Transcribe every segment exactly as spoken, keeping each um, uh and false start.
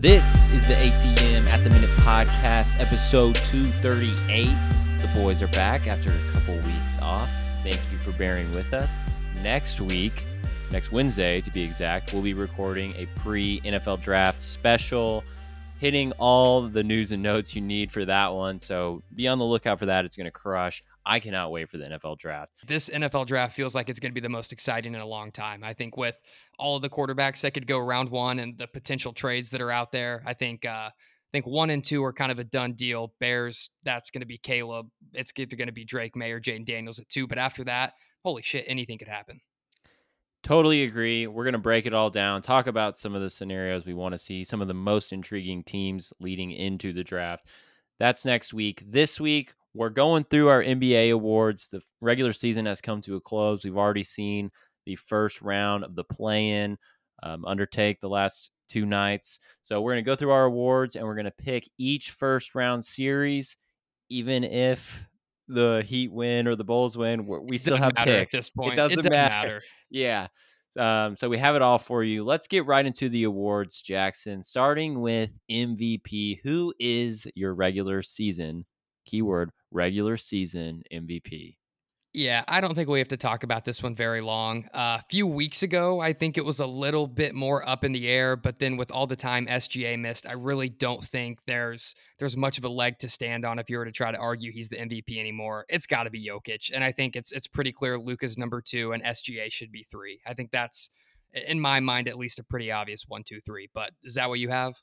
This is the A T M at the Minute podcast, episode two thirty-eight. The boys are back after a couple weeks off. Thank you for bearing with us. Next week, next Wednesday to be exact, we'll be recording a pre-N F L draft special, hitting all the news and notes you need for that one. So be on the lookout for that. It's going to crush. I cannot wait for the N F L draft. This N F L draft feels like it's going to be the most exciting in a long time. I think with all of the quarterbacks that could go round one and the potential trades that are out there, I think uh, I think one and two are kind of a done deal. Bears, that's going to be Caleb. It's either going to be Drake May or Jaden Daniels at two. But after that, holy shit, anything could happen. Totally agree. We're going to break it all down, talk about some of the scenarios we want to see, some of the most intriguing teams leading into the draft. That's next week. This week, we're going through our N B A awards. The regular season has come to a close. We've already seen the first round of the play-in um, undertake the last two nights. So we're going to go through our awards, and we're going to pick each first round series, even if the Heat win or the Bulls win. We still have matter picks. At this point. It doesn't, it doesn't matter. matter. Yeah. Um, so we have it all for you. Let's get right into the awards, Jackson, starting with M V P. Who is your regular season, keyword, regular season M V P? Yeah, I don't think we have to talk about this one very long. Uh, a few weeks ago, I think it was a little bit more up in the air, but then with all the time S G A missed, I really don't think there's there's much of a leg to stand on if you were to try to argue he's the M V P anymore. It's got to be Jokic, and I think it's it's pretty clear Luka's number two and S G A should be three. I think that's, in my mind, at least a pretty obvious one, two, three. But is that what you have?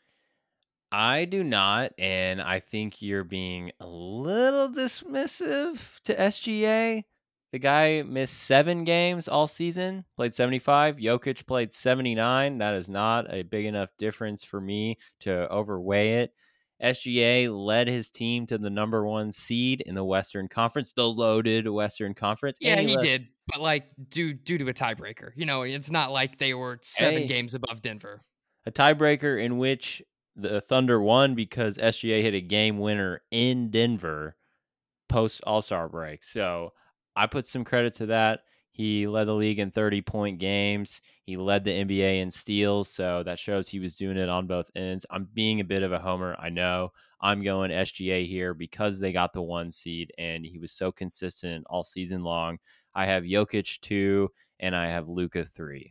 I do not, and I think you're being a little dismissive to S G A. The guy missed seven games all season, played seventy-five. Jokic played seventy-nine. That is not a big enough difference for me to overweigh it. S G A led his team to the number one seed in the Western Conference, the loaded Western Conference. Yeah, he he led- did, but like due due to a tiebreaker. You know, it's not like they were seven Hey. games above Denver. A tiebreaker in which the Thunder won because S G A hit a game winner in Denver post All-Star break. So I put some credit to that. He led the league in thirty-point games. He led the N B A in steals, so that shows he was doing it on both ends. I'm being a bit of a homer, I know. I'm going S G A here because they got the one seed, and he was so consistent all season long. I have Jokic two, and I have Luka three.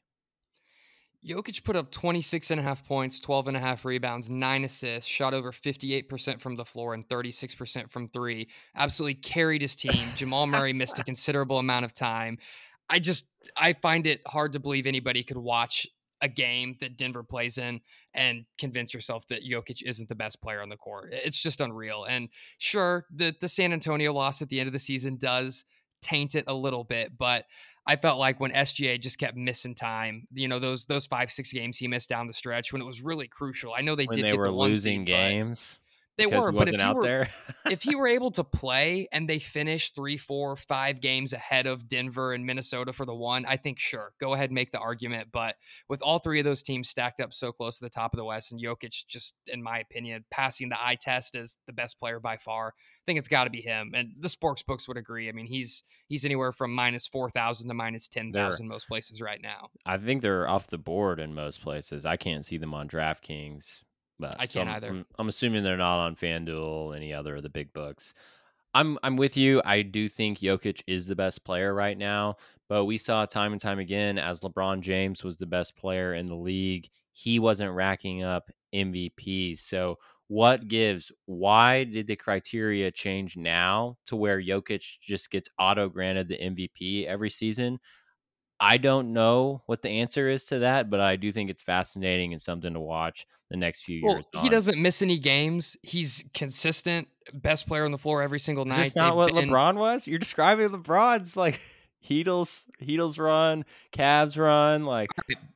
Jokic put up twenty-six and a half points, twelve and a half rebounds, nine assists, shot over fifty-eight percent from the floor and thirty-six percent from three. Absolutely carried his team. Jamal Murray missed a considerable amount of time. I just, I find it hard to believe anybody could watch a game that Denver plays in and convince yourself that Jokic isn't the best player on the court. It's just unreal. And sure, the, the San Antonio loss at the end of the season does taint it a little bit, but I felt like when S G A just kept missing time, you know, those those five, six games he missed down the stretch when it was really crucial. I know they when did they get were the one losing seed, games. They were, he but if wasn't he out were, there. if he were able to play and they finished three, four, five games ahead of Denver and Minnesota for the one, I think, sure, go ahead and make the argument. But with all three of those teams stacked up so close to the top of the West and Jokic, just in my opinion, passing the eye test as the best player by far, I think it's got to be him. And the sports books would agree. I mean, he's he's anywhere from minus four thousand to minus ten thousand most places right now. I think they're off the board in most places. I can't see them on DraftKings. But I so can't I'm, either. I'm, I'm assuming they're not on FanDuel, any other of the big books. I'm I'm with you. I do think Jokic is the best player right now, but we saw time and time again as LeBron James was the best player in the league, he wasn't racking up M V Ps. So what gives? Why did the criteria change now to where Jokic just gets auto granted the M V P every season? I don't know what the answer is to that, but I do think it's fascinating and something to watch the next few Well, years he on. doesn't miss any games. He's consistent, best player on the floor every single Is night. this not They've what been, LeBron was? You're describing LeBron's like Heatles, Heatles run, Cavs run, like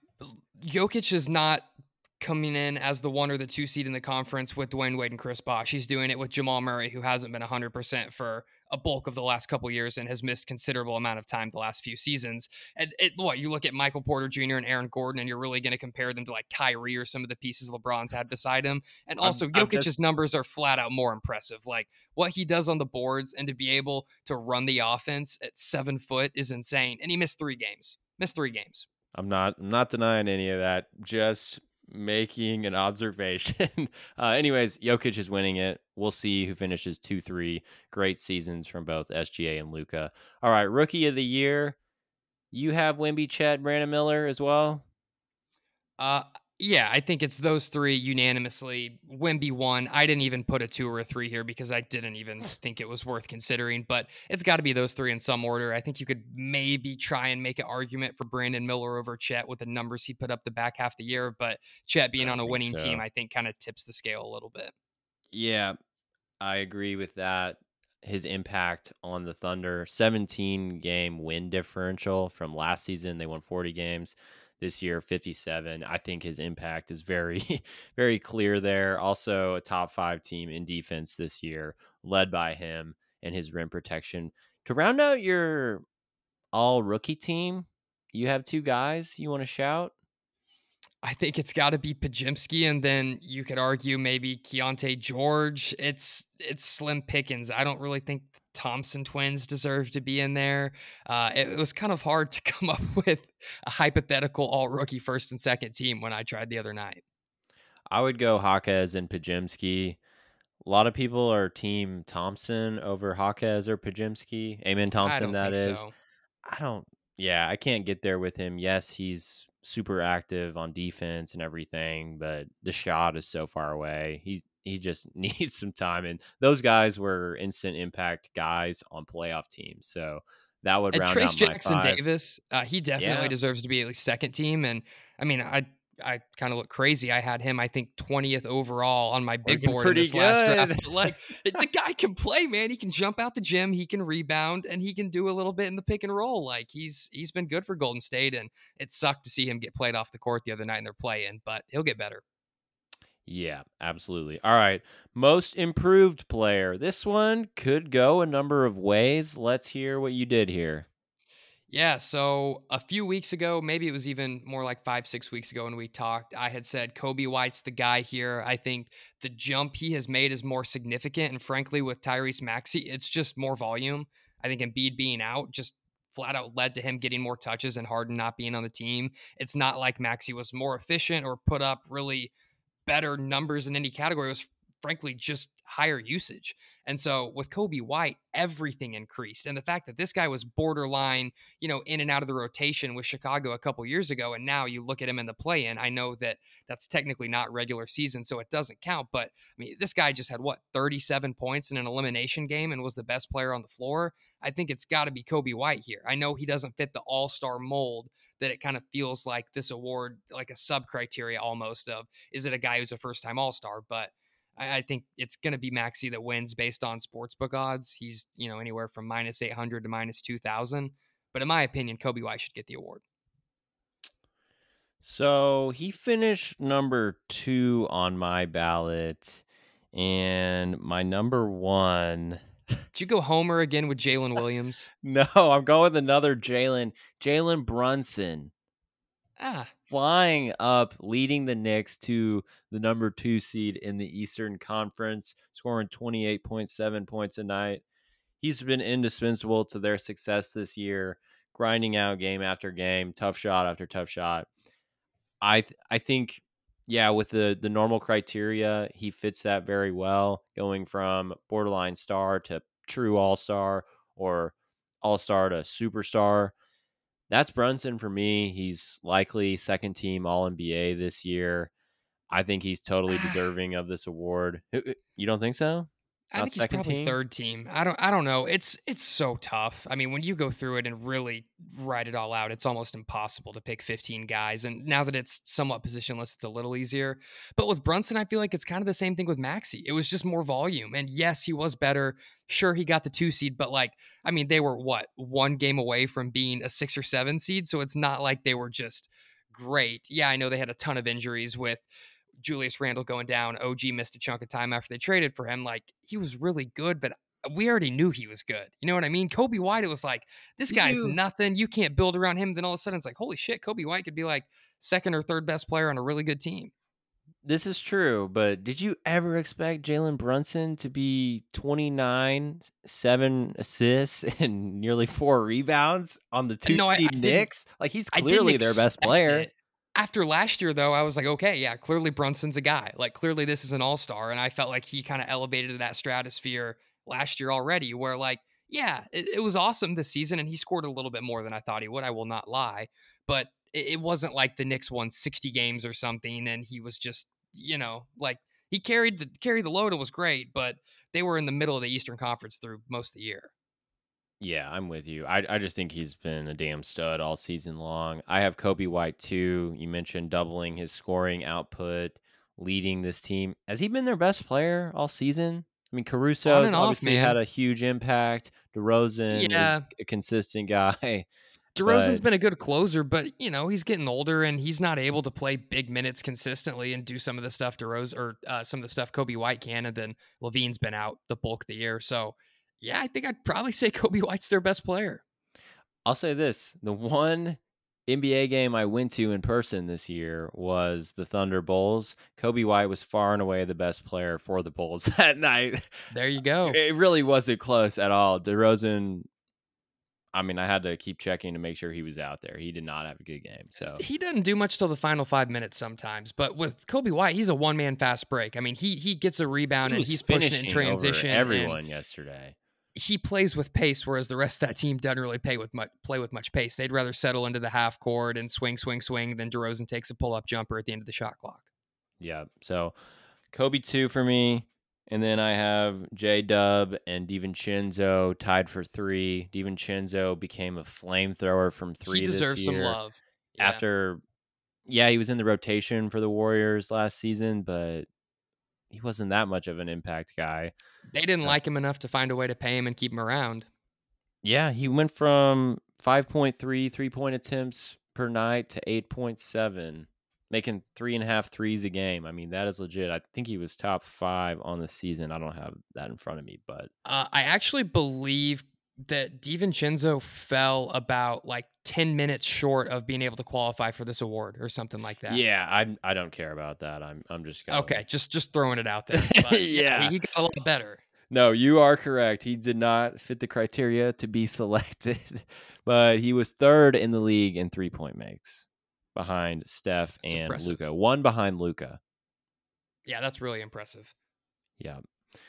Jokic is not coming in as the one or the two seed in the conference with Dwayne Wade and Chris Bosh. He's doing it with Jamal Murray, who hasn't been one hundred percent for a bulk of the last couple of years and has missed considerable amount of time the last few seasons. And it, what you look at Michael Porter Junior and Aaron Gordon, and you're really going to compare them to like Kyrie or some of the pieces LeBron's had beside him. And also, I'm, I'm Jokic's just, numbers are flat out more impressive. Like what he does on the boards and to be able to run the offense at seven foot is insane. And he missed three games. Missed three games. I'm not I'm not denying any of that. Just making an observation. uh, anyways, Jokic is winning it. We'll see who finishes two three. Great seasons from both S G A and Luca. All right, rookie of the year. You have Wimby, Chet, Brandon Miller as well. Uh, yeah, I think it's those three unanimously. Wimby one. I didn't even put a two or a three here because I didn't even think it was worth considering. But it's got to be those three in some order. I think you could maybe try and make an argument for Brandon Miller over Chet with the numbers he put up the back half of the year. But Chet I being on don't a think winning team, so. I think kind of tips the scale a little bit. Yeah, I agree with that. His impact on the Thunder, seventeen game win differential from last season. They won forty games. This year, fifty-seven. I think his impact is very, very clear there. Also, a top five team in defense this year, led by him and his rim protection. To round out your all rookie team, you have two guys you want to shout? I think it's got to be Pajimski, and then you could argue maybe Keontae George. It's it's slim pickings. I don't really think the Thompson twins deserve to be in there. Uh, it, it was kind of hard to come up with a hypothetical all rookie first and second team when I tried the other night. I would go Hawkes and Pajimski. A lot of people are team Thompson over Hawkes or Pajimski. Amen I Thompson, don't that think is. so. I don't, yeah, I can't get there with him. Yes, he's super active on defense and everything, but the shot is so far away. He he just needs some time. And those guys were instant impact guys on playoff teams. So that would And round Trace out my Jackson five. Davis, uh, he definitely Yeah. deserves to be at least second team. And I mean, I I kind of look crazy. I had him, I think, twentieth overall on my big Looking board in pretty this last draft. good. But like, the guy can play, man. He can jump out the gym, he can rebound, and he can do a little bit in the pick and roll. Like he's he's been good for Golden State, and it sucked to see him get played off the court the other night in their play-in, but he'll get better. Yeah, absolutely. All right. Most improved player. This one could go a number of ways. Let's hear what you did here. Yeah, so a few weeks ago, maybe it was even more like five, six weeks ago when we talked, I had said Kobe White's the guy here. I think the jump he has made is more significant. And frankly, with Tyrese Maxey, it's just more volume. I think Embiid being out just flat out led to him getting more touches and Harden not being on the team. It's not like Maxey was more efficient or put up really better numbers in any category. It was frankly just higher usage. And so with Kobe White, everything increased. And the fact that this guy was borderline, you know, in and out of the rotation with Chicago a couple years ago, and now you look at him in the play in, I know that that's technically not regular season, so it doesn't count. But I mean, this guy just had what, thirty-seven points in an elimination game and was the best player on the floor. I think it's got to be Kobe White here. I know he doesn't fit the all star mold that it kind of feels like this award, like a sub criteria almost of, is it a guy who's a first time all star? But I, I think it's going to be Maxi that wins based on sportsbook odds. He's, you know, anywhere from minus eight hundred to minus two thousand. But in my opinion, Kobe White should get the award. So he finished number two on my ballot. And my number one. Did you go Homer again with Jalen Williams? No, I'm going with another Jalen. Jalen Brunson. Ah, Flying up, leading the Knicks to the number two seed in the Eastern Conference, scoring twenty-eight point seven points a night. He's been indispensable to their success this year, grinding out game after game, tough shot after tough shot. I th- I think, yeah, with the the normal criteria, he fits that very well, going from borderline star to true all star or all star to superstar. That's Brunson for me. He's likely second team All N B A this year. I think he's totally ah, deserving of this award. You don't think so? I Not think he's second probably team? third team. I don't I don't know. It's it's so tough. I mean, when you go through it and really write it all out, it's almost impossible to pick fifteen guys. And now that it's somewhat positionless, it's a little easier. But with Brunson, I feel like it's kind of the same thing with Maxi. It was just more volume. And yes, he was better. Sure, he got the two seed, but like, I mean, they were what, one game away from being a six or seven seed. So it's not like they were just great. Yeah, I know they had a ton of injuries with Julius Randle going down. O G missed a chunk of time after they traded for him. Like he was really good, but we already knew he was good. You know what I mean? Kobe White, it was like, this Did guy's you nothing. You can't build around him. Then all of a sudden it's like, holy shit, Kobe White could be like second or third best player on a really good team. This is true, but did you ever expect Jalen Brunson to be twenty-nine, seven assists, and nearly four rebounds on the And two no, I, seed I didn't Knicks? Like, he's I didn't clearly their best expect player. it. After last year, though, I was like, okay, yeah, clearly Brunson's a guy. Like, clearly this is an all star. And I felt like he kind of elevated to that stratosphere last year already, where, like, yeah, it, it was awesome this season. And he scored a little bit more than I thought he would. I will not lie. But it, it wasn't like the Knicks won sixty games or something. And he was just, you know, like, he carried the carried the load. It was great, but they were in the middle of the Eastern Conference through most of the year. Yeah, I'm with you. I I just think he's been a damn stud all season long. I have Kobe White too. You mentioned doubling his scoring output, leading this team. Has he been their best player all season? I mean, On Caruso's and off, obviously had man. a huge impact. DeRozan is Yeah, a consistent guy, DeRozan's but been a good closer, but you know he's getting older and he's not able to play big minutes consistently and do some of the stuff DeRozan or uh, some of the stuff Kobe White can. And then Levine's been out the bulk of the year, so yeah, I think I'd probably say Kobe White's their best player. I'll say this: the one N B A game I went to in person this year was the Thunder Bulls. Kobe White was far and away the best player for the Bulls that night. There you go. It really wasn't close at all. DeRozan, I mean, I had to keep checking to make sure he was out there. He did not have a good game. So He doesn't do much till the final five minutes sometimes, but with Kobe White, he's a one man fast break. I mean, he he gets a rebound he and was he's pushing it in finishing over transition and everyone yesterday. he plays with pace, whereas the rest of that team doesn't really play with much play with much pace. They'd rather settle into the half court and swing, swing, swing than DeRozan takes a pull up jumper at the end of the shot clock. Yeah. So Kobe two for me. And then I have J Dub and DiVincenzo tied for three. DiVincenzo became a flamethrower from He three this deserves some year. love. Yeah, After, yeah, he was in the rotation for the Warriors last season, but he wasn't that much of an impact guy. they didn't Uh, like him enough to find a way to pay him and keep him around. yeah, he went from five point three three point attempts per night to eight point seven, making three and a half threes a game. I mean, that is legit. I think he was top five on the season. I don't have that in front of me, but Uh, I actually believe that DiVincenzo fell about like ten minutes short of being able to qualify for this award or something like that. yeah, I I don't care about that. I'm I'm just going. Okay, just just throwing it out there. But yeah, he, Yeah. he got a lot better. No, you are correct. He did not fit the criteria to be selected, but he was third in the league in three point makes behind Steph That's and impressive. Luca. One behind Luca. Yeah, that's really impressive. Yeah.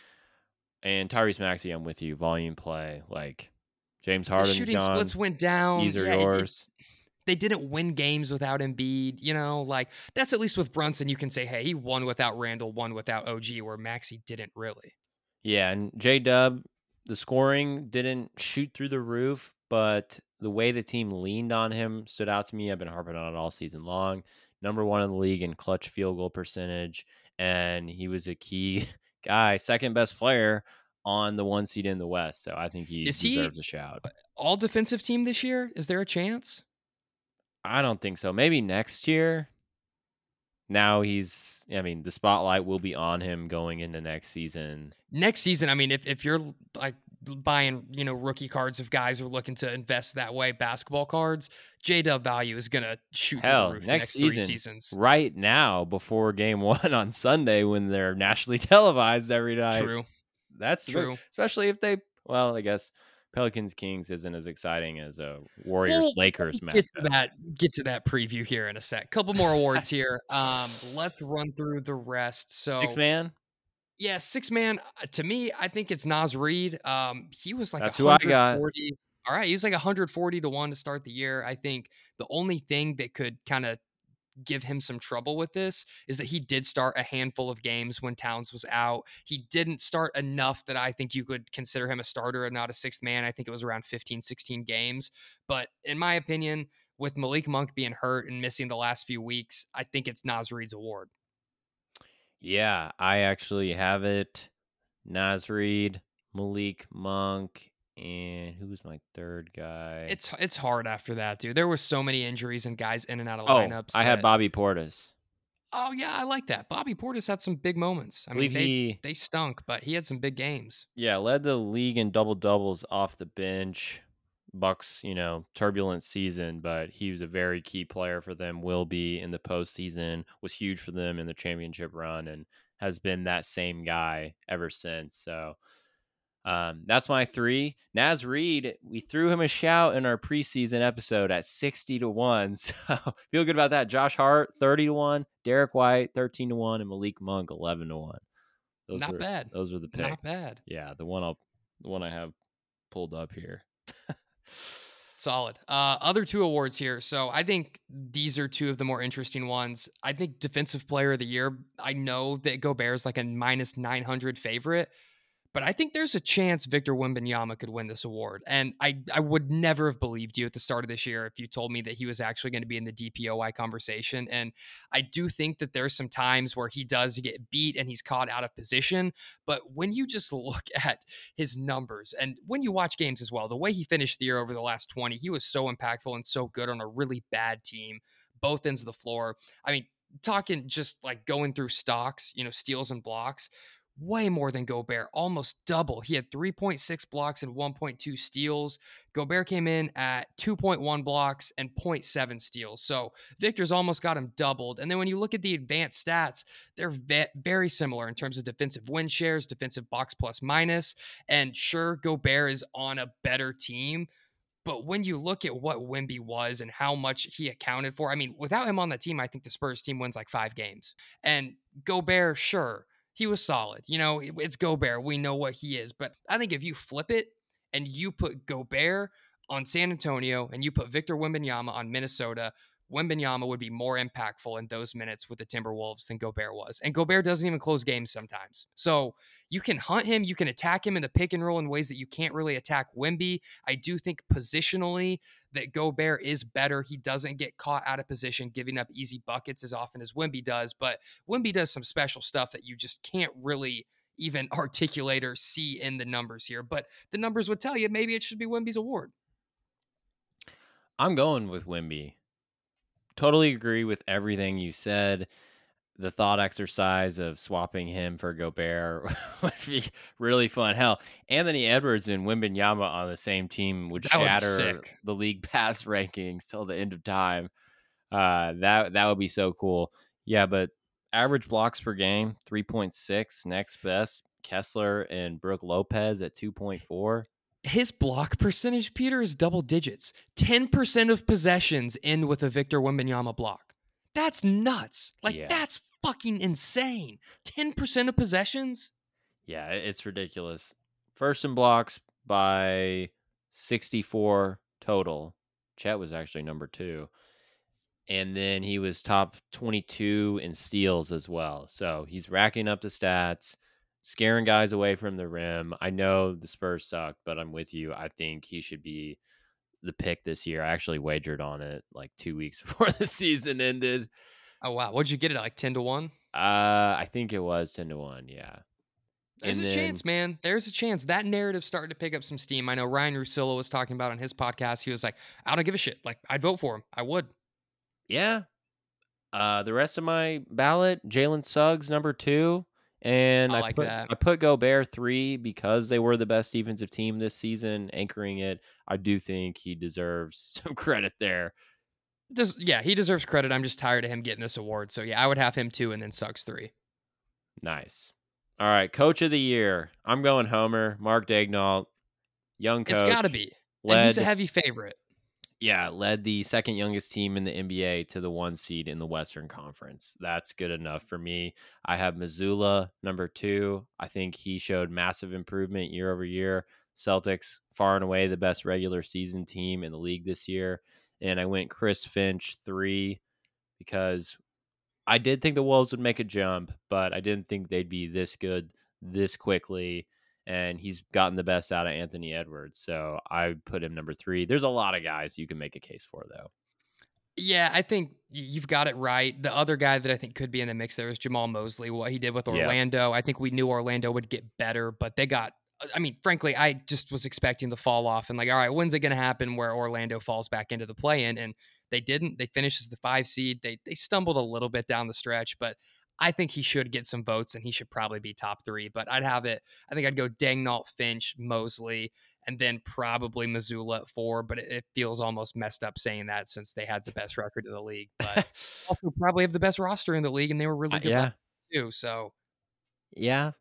And Tyrese Maxey, I'm with you. Volume play. Like James The Harden's shooting gone. splits went down. These are Yeah, it, it, yours. they didn't win games without Embiid. You know, like that's at least with Brunson. You can say, hey, he won without Randall, won without O G, where Maxi didn't really. Yeah, and J Dub, the scoring didn't shoot through the roof, but the way the team leaned on him stood out to me. I've been harping on it all season long. Number one in the league in clutch field goal percentage, and he was a key guy, second best player on the one seed in the West. So I think he Is he deserves a shout. all defensive team this year? Is there a chance? I don't think so. Maybe next year. Now he's, I mean, the spotlight will be on him going into next season. Next season, I mean, if, if you're like buying, you know, rookie cards of guys who are looking to invest that way, basketball cards, J Dub value is gonna shoot through the Hell, roof the next next three season, seasons. right now, before game one on Sunday when they're nationally televised every night. True, That's the- true. especially if they, well, I guess Pelicans Kings isn't as exciting as a Warriors We'll Lakers get to matchup. that get to that preview here in a sec. Couple more awards here. Um, let's run through the rest. Six So man, yeah, six man. uh, To me, I think it's Nas Reed. Um, he was like that's who I got. one forty. All right, he was like one forty to one to start the year. I think the only thing that could kind of give him some trouble with this is that he did start a handful of games when Towns was out. He didn't start enough that I think you could consider him a starter and not a sixth man. I think it was around fifteen, sixteen games. But in my opinion, with Malik Monk being hurt and missing the last few weeks, I think it's Nas Reed's award. Yeah, I actually have it. Nas Reed, Malik Monk, and who was my third guy? It's it's hard after that, dude. There were so many injuries and guys in and out of Oh, lineups I had that Bobby Portis. oh yeah, I like that. Bobby Portis had some big moments. I I believe mean, they he, they stunk, but he had some big games. yeah, led the league in double doubles off the bench. Bucks, you know, turbulent season, but he was a very key player for them. Will be in the postseason, was huge for them in the championship run, and has been that same guy ever since. So Um, that's my three. Naz Reid, we threw him a shout in our preseason episode at sixty to one. So feel good about that. Josh Hart, thirty to one. Derek White, thirteen to one. And Malik Monk, eleven to one. Those Not were bad. those were the Not picks. bad. Yeah, the one I'll the one I have pulled up here. Solid. Uh, other two awards here. So I think these are two of the more interesting ones. I think Defensive Player of the Year. I know that Gobert is like a minus nine hundred favorite, but I think there's a chance Victor Wembanyama could win this award. And I, I would never have believed you at the start of this year if you told me that he was actually going to be in the D P O Y conversation. And I do think that there's some times where he does get beat and he's caught out of position. But when you just look at his numbers and when you watch games as well, the way he finished the year over the last twenty, he was so impactful and so good on a really bad team, both ends of the floor. I mean, talking just like going through stocks, you know, steals and blocks, way more than Gobert, almost double. He had three point six blocks and one point two steals. Gobert came in at two point one blocks and zero point seven steals. So Victor's almost got him doubled. And then when you look at the advanced stats, they're ve- very similar in terms of defensive win shares, defensive box plus minus. And sure, Gobert is on a better team. But when you look at what Wemby was and how much he accounted for, I mean, without him on the team, I think the Spurs team wins like five games. And Gobert, sure, he was solid. You know, it- it's Gobert. We know what he is. But I think if you flip it and you put Gobert on San Antonio and you put Victor Wembanyama on Minnesota, Wembanyama would be more impactful in those minutes with the Timberwolves than Gobert was. And Gobert doesn't even close games sometimes. So you can hunt him, you can attack him in the pick and roll in ways that you can't really attack Wemby. I do think positionally that Gobert is better. He doesn't get caught out of position, giving up easy buckets as often as Wemby does. But Wemby does some special stuff that you just can't really even articulate or see in the numbers here. But the numbers would tell you maybe it should be Wemby's award. I'm going with Wemby. Totally agree with everything you said. The thought exercise of swapping him for Gobert would be really fun. Hell, Anthony Edwards and Wembanyama on the same team would That would be shatter sick. the league pass rankings till the end of time. Uh, that that would be so cool. Yeah, but average blocks per game, three point six. Next best, Kessler and Brooke Lopez at two point four. His block percentage, Peter, is double digits. ten percent of possessions end with a Victor Wembanyama block. That's nuts. Like, Yeah. that's fucking insane. ten percent of possessions? Yeah, it- it's ridiculous. First in blocks by sixty-four total. Chet was actually number two. And then he was top twenty-two in steals as well. So he's racking up the stats, scaring guys away from the rim. I know the Spurs suck, but I'm with you. I think he should be the pick this year. I actually wagered on it like two weeks before the season ended. Oh, wow. What'd you get it at, like ten to one? Uh, I think it was ten to one. Yeah. There's And a then, chance, man. There's a chance. That narrative's starting to pick up some steam. I know Ryan Russillo was talking about on his podcast. He was like, I don't give a shit. Like, I'd vote for him. I would. yeah, Uh, the rest of my ballot, Jalen Suggs number two, and I I like put that. I put Gobert three because they were the best defensive team this season, anchoring it. I do think he deserves some credit there. Does, yeah, he deserves credit. I'm just tired of him getting this award. So, yeah, I would have him two and then Suggs three. Nice. All right, Coach of the Year. I'm going Homer, Mark Daignault, young It's got to coach, be. And he's a led heavy favorite. yeah, led the second youngest team in the N B A to the one seed in the Western Conference. That's good enough for me. I have Missoula number two. I think he showed massive improvement year over year. Celtics far and away the best regular season team in the league this year. And I went Chris Finch three because I did think the Wolves would make a jump, but I didn't think they'd be this good this quickly. And he's gotten the best out of Anthony Edwards. So I put him number three. There's a lot of guys you can make a case for, though. Yeah, I think y- you've got it right. The other guy that I think could be in the mix there is Jamal Mosley. What he did with Yeah. Orlando, I think we knew Orlando would get better, but they got. I mean, frankly, I just was expecting the fall off and like, all right, when's it going to happen where Orlando falls back into the play-in? And they didn't. They finished as the five seed. They they stumbled a little bit down the stretch, but I think he should get some votes and he should probably be top three. But I'd have it. I think I'd go Daignault, Finch, Mosley, and then probably Missoula at four, but it, it feels almost messed up saying that since they had the best record in the league. But also probably have the best roster in the league, and they were really Uh, good yeah. last year too. So Yeah.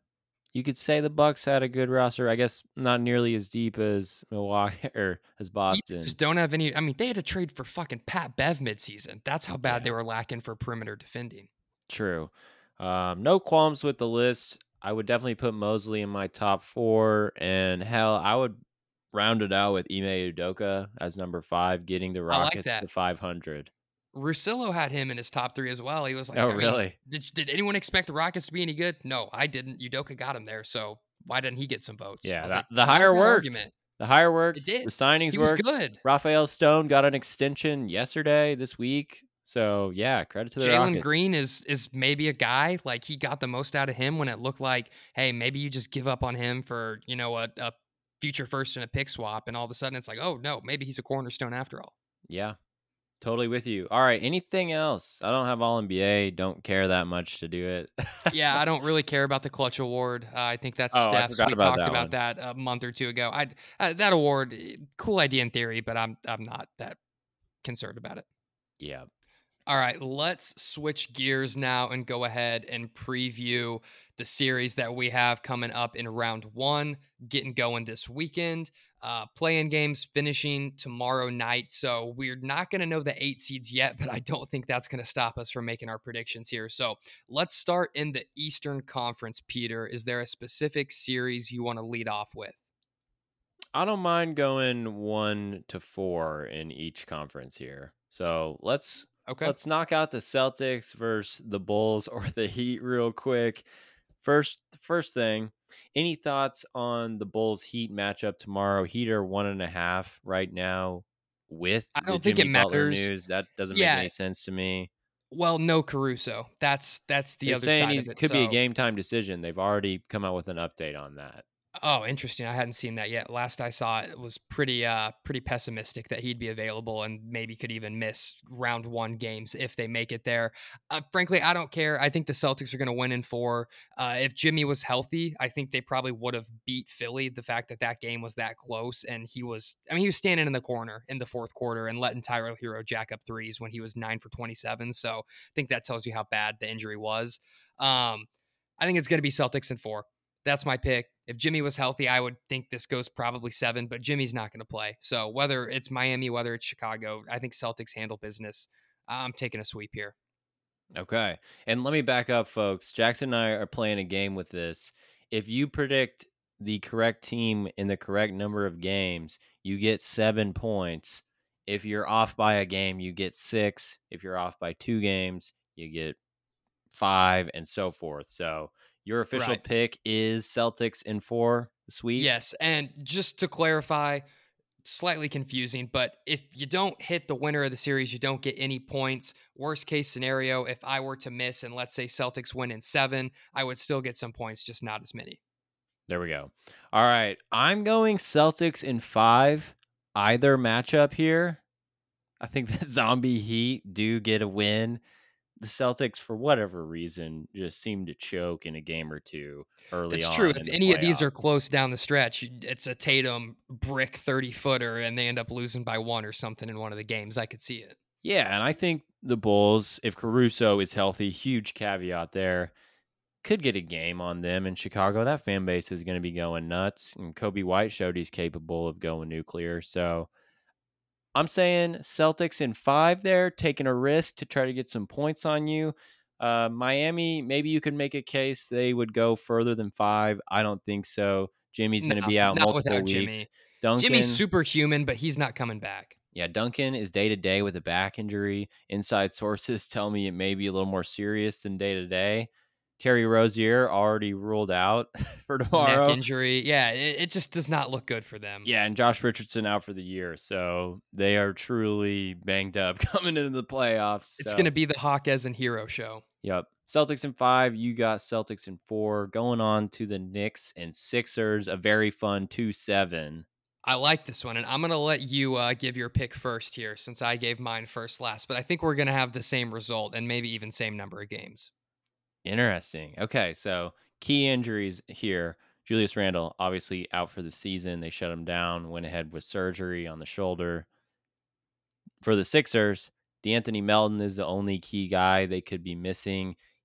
You could say the Bucks had a good roster. I guess not nearly as deep as Milwaukee or as You Boston. just don't have any. I mean, they had to trade for fucking Pat Bev midseason. That's how bad they Yeah, were lacking for perimeter defending. true. Um, no qualms with the list. I would definitely put Mosley in my top four, and hell, I would round it out with Ime Udoka as number five, getting the I like Rockets to that. five hundred. Russillo had him in his top three as well. He was Oh, like, I mean, really? did did anyone expect the Rockets to be any good? No, I didn't. Udoka got him there, so why didn't he get some votes? I Yeah, was that, like, the not a hire bad worked. argument. The hire It worked. The did. signings He was worked. good. Raphael Stone got an extension yesterday, this week. So yeah, credit to the Jalen Rockets. Green is is maybe a guy like he got the most out of him when it looked like, hey, maybe you just give up on him for you know a, a future first and a pick swap, and all of a sudden it's like, oh no, maybe he's a cornerstone after all. Yeah, totally with you. All right, anything else? I don't have all N B A. Don't care that much to do it. Yeah, I don't really care about the Clutch Award. Uh, I think that's Oh, I Steph's. forgot We about talked that about one. that a month or two ago. I uh, that award, eh, cool idea in theory, but I'm I'm not that concerned about it. Yeah. All right, let's switch gears now and go ahead and preview the series that we have coming up in round one, getting going this weekend. Uh, playing games finishing tomorrow night. So we're not going to know the eight seeds yet, but I don't think that's going to stop us from making our predictions here. So let's start in the Eastern Conference, Peter. Is there a specific series you want to lead off with? I don't mind going one to four in each conference here. So let's Okay. let's knock out the Celtics versus the Bulls or the Heat real quick. First, first thing, any thoughts on the Bulls Heat matchup tomorrow? Heat are one and a half right now with I the don't think it Jimmy Butler matters. news. That doesn't make Yeah. any sense to me. Well, no Caruso. That's that's the They're other saying side of he it. could be a So game time decision. They've already come out with an update on that. oh, interesting. I hadn't seen that yet. Last I saw it was pretty uh pretty pessimistic that he'd be available and maybe could even miss round one games if they make it there. Uh, frankly, I don't care. I think the Celtics are going to win in four. Uh, if Jimmy was healthy, I think they probably would have beat Philly. The fact that that game was that close and he was, I mean, he was standing in the corner in the fourth quarter and letting Tyler Hero jack up threes when he was nine for twenty-seven. So I think that tells you how bad the injury was. Um, I think it's going to be Celtics in four. That's my pick. If Jimmy was healthy, I would think this goes probably seven, but Jimmy's not going to play. So whether it's Miami, whether it's Chicago, I think Celtics handle business. I'm taking a sweep here. Okay. And let me back up, folks. Jackson and I are playing a game with this. If you predict the correct team in the correct number of games, you get seven points. If you're off by a game, you get six. If you're off by two games, you get five, and so forth. So your official Right. pick is Celtics in four, the sweep. Yes. And just to clarify, slightly confusing, but if you don't hit the winner of the series, you don't get any points. Worst case scenario, if I were to miss and let's say Celtics win in seven, I would still get some points, just not as many. There we go. All right. I'm going Celtics in five. Either matchup here. I think the Zombie Heat do get a win. The Celtics, for whatever reason, just seem to choke in a game or two early That's true. on If in the any of these playoffs. are close down the stretch, it's a Tatum brick thirty footer and they end up losing by one or something in one of the games. I could see it. Yeah, and I think the Bulls, if Caruso is healthy, huge caveat there, could get a game on them in Chicago. That fan base is going to be going nuts. And Kobe White showed he's capable of going nuclear. So I'm saying Celtics in five there, taking a risk to try to get some points on you. Uh, Miami, maybe you could make a case they would go further than five. I don't think so. Jimmy's No, going to be out not multiple without weeks. Jimmy. Jimmy's Duncan, superhuman, but he's not coming back. yeah, Duncan is day to day with a back injury. Inside sources tell me it may be a little more serious than day to day. Terry Rozier already ruled out for Neck tomorrow. injury. Yeah, it, it just does not look good for them. Yeah, and Josh Richardson out for the year. So they are truly banged up coming into the playoffs. It's going So, to be the Hawkes and Hero show. yep. Celtics in five. You got Celtics in four. Going on to the Knicks and Sixers. A very fun two seven. I like this one, and I'm going to let you uh, give your pick first here since I gave mine first last, but I think we're going to have the same result and maybe even same number of games. Interesting. Okay, so key injuries here. Julius Randle, obviously out for the season. They shut him down, went ahead with surgery on the shoulder. For the Sixers, DeAnthony Melton is the only key guy they could be missing.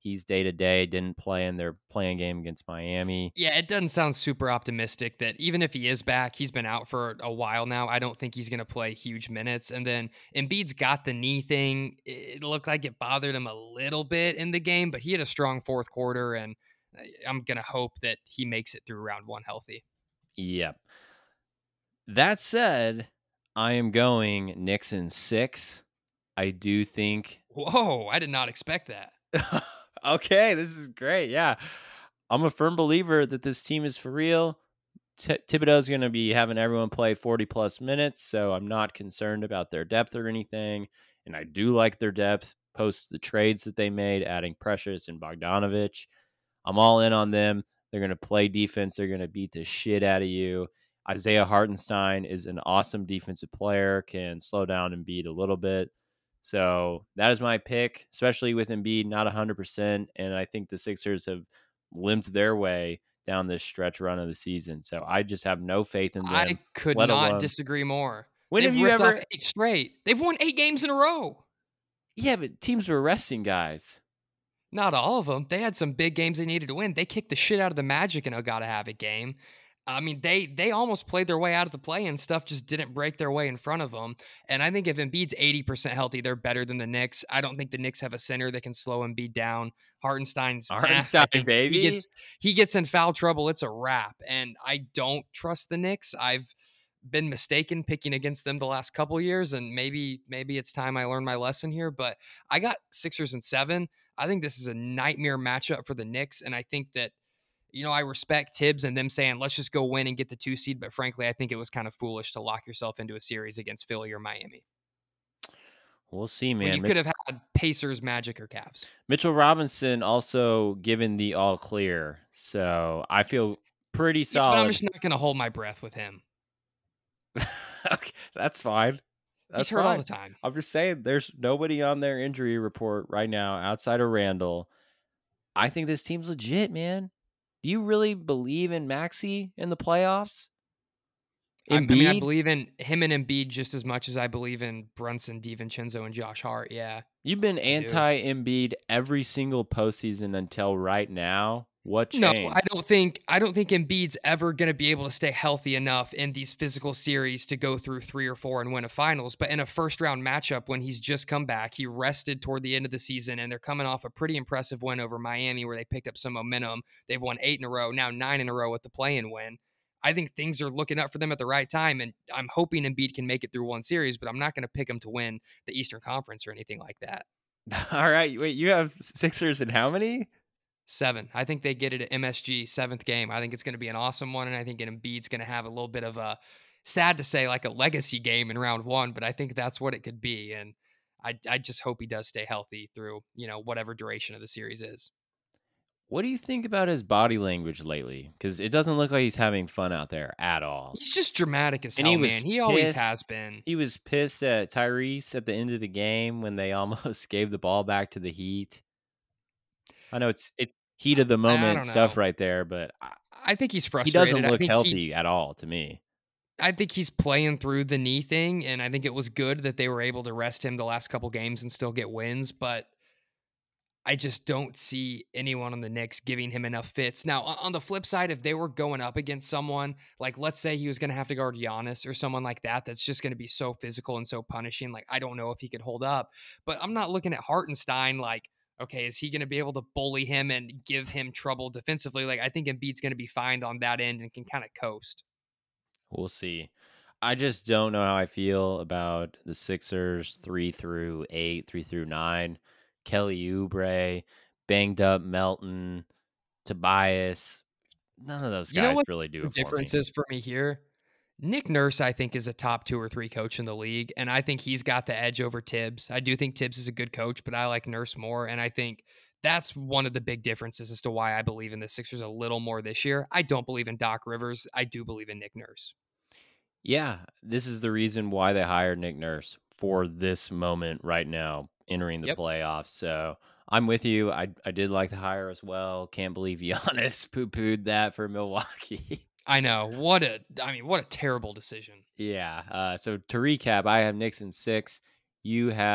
He's day to day, didn't play in their playing game against Miami. Yeah, it doesn't sound super optimistic that even if he is back, he's been out for a while now. I don't think he's going to play huge minutes. And then Embiid's got the knee thing. It looked like it bothered him a little bit in the game, but he had a strong fourth quarter, and I'm going to hope that he makes it through round one healthy. Yep. That said, I am going Knicks in six. I do think. Whoa, I did not expect that. Okay, this is great. Yeah. I'm a firm believer that this team is for real. T- Thibodeau's going to be having everyone play forty plus minutes, so I'm not concerned about their depth or anything. And I do like their depth post the trades that they made, adding Precious and Bogdanovich. I'm all in on them. They're going to play defense. They're going to beat the shit out of you. Isaiah Hartenstein is an awesome defensive player, can slow down Embiid a little bit. So that is my pick, especially with Embiid not one hundred percent. And I think the Sixers have limped their way down this stretch run of the season. So I just have no faith in I them, could let not alone. disagree more. When have They've you ripped off ever? eight straight. They've won eight games in a row. Yeah, but teams were resting guys. Not all of them. They had some big games they needed to win. They kicked the shit out of the Magic in a gotta have it game. I mean, they they almost played their way out of the play, and stuff just didn't break their way in front of them. And I think if Embiid's eighty percent healthy, they're better than the Knicks. I don't think the Knicks have a center that can slow Embiid down. Hartenstein's, eh, I Hartenstein, think if he baby. gets he gets in foul trouble, it's a wrap. And I don't trust the Knicks. I've been mistaken picking against them the last couple years, and maybe maybe it's time I learn my lesson here. But I got Sixers and seven. I think this is a nightmare matchup for the Knicks, and I think that, you know, I respect Tibbs and them saying, let's just go win and get the two seed. But frankly, I think it was kind of foolish to lock yourself into a series against Philly or Miami We'll see, when man. you could have had Pacers, Magic, or Cavs. Mitchell Robinson also given the all clear. So I feel pretty Yeah, but I'm solid. just not going to hold my breath with him. Okay, that's fine. That's He's hurt all fine. the time. I'm just saying there's nobody on their injury report right now outside of Randall. I think this team's legit, man. Do you really believe in Maxey in the playoffs? I, I mean, I Embiid? believe in him and Embiid just as much as I believe in Brunson, DiVincenzo, and Josh Hart. Yeah, You've been I do. anti Embiid every single postseason until right now. What No, I changed? don't think I don't think Embiid's ever going to be able to stay healthy enough in these physical series to go through three or four and win a finals. But in a first round matchup, when he's just come back, he rested toward the end of the season, and they're coming off a pretty impressive win over Miami, where they picked up some momentum. They've won eight in a row, now nine in a row with the play-in win. I think things are looking up for them at the right time, and I'm hoping Embiid can make it through one series. But I'm not going to pick him to win the Eastern Conference or anything like that. All right. Wait, you have Sixers in how many? Seven. I think they get it at M S G, seventh game. I think it's going to be an awesome one. And I think Embiid's going to have a little bit of a, sad to say, like a legacy game in round one, but I think that's what it could be. And I, I just hope he does stay healthy through, you know, whatever duration of the series is. What do you think about his body language lately? Because it doesn't look like he's having fun out there at all. He's just dramatic as And hell, he was man. He always pissed. has been. He was pissed at Tyrese at the end of the game when they almost gave the ball back to the Heat. I know it's it's heat of the I, I moment don't stuff know. right there, but I, I think he's he doesn't frustrated. I look think he healthy at all to me. I think he's playing through the knee thing, and I think it was good that they were able to rest him the last couple games and still get wins, but I just don't see anyone on the Knicks giving him enough fits. Now, on the flip side, if they were going up against someone, like let's say he was going to have to guard Giannis or someone like that, that's just going to be so physical and so punishing. Like, I don't know if he could hold up, but I'm not looking at Hartenstein like, okay, is he going to be able to bully him and give him trouble defensively? Like, I think Embiid's going to be fine on that end and can kind of coast. We'll see. I just don't know how I feel about the Sixers three through eight, three through nine. Kelly Oubre, banged up Melton, Tobias. None of those You know guys what really do the it for difference me. is for me here? Nick Nurse, I think, is a top two or three coach in the league, and I think he's got the edge over Tibbs. I do think Tibbs is a good coach, but I like Nurse more, and I think that's one of the big differences as to why I believe in the Sixers a little more this year. I don't believe in Doc Rivers. I do believe in Nick Nurse. Yeah, this is the reason why they hired Nick Nurse for this moment right now, entering the Yep. playoffs. So I'm with you. I I did like the hire as well. Can't believe Giannis poo pooed that for Milwaukee. I know. What a I mean, what a terrible decision. Yeah. Uh, so to recap, I have Knicks in six. You have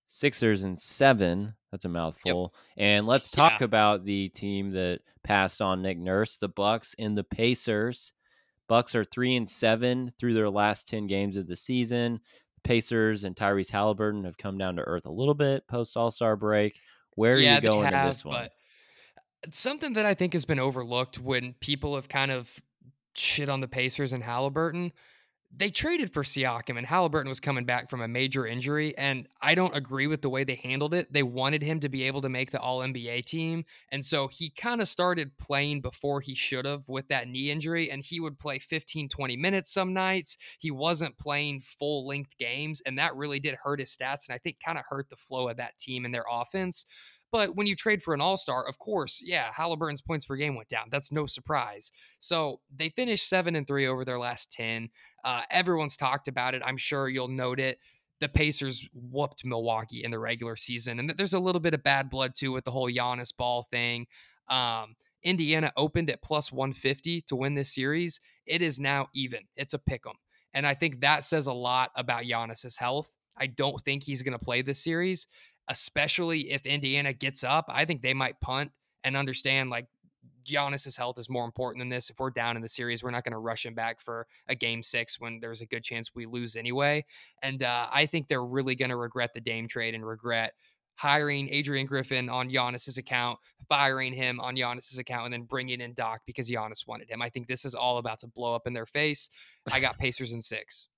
Sixers in seven. That's a Yep. mouthful. And let's talk Yeah. about the team that passed on Nick Nurse, the Bucks and the Pacers. Bucks are three and seven through their last ten games of the season. Pacers and Tyrese Halliburton have come down to earth a little bit post All-Star break. Where are you Yeah, they going in have, this one? but it's something that I think has been overlooked when people have kind of shit on the Pacers and Halliburton. They traded for Siakam, and Halliburton was coming back from a major injury, and I don't agree with the way they handled it. They wanted him to be able to make the All N B A team, and so he kind of started playing before he should have with that knee injury, and he would play fifteen, twenty minutes some nights. He wasn't playing full-length games, and that really did hurt his stats, and I think kind of hurt the flow of that team and their offense. But when you trade for an all-star, of course, yeah, Halliburton's points per game went down. That's no surprise. So they finished seven and three over their last ten. Uh, everyone's talked about it. I'm sure you'll note it. The Pacers whooped Milwaukee in the regular season, and there's a little bit of bad blood too with the whole Giannis ball thing. Um, Indiana opened at plus one fifty to win this series. It is now even. It's a pick 'em, and I think that says a lot about Giannis's health. I don't think he's going to play this series, especially if Indiana gets up. I think they might punt and understand like Giannis's health is more important than this. If we're down in the series, we're not going to rush him back for a game six when there's a good chance we lose anyway. And uh, I think they're really going to regret the Dame trade and regret hiring Adrian Griffin on Giannis's account, firing him on Giannis's account, and then bringing in Doc because Giannis wanted him. I think this is all about to blow up in their face. I got Pacers in six.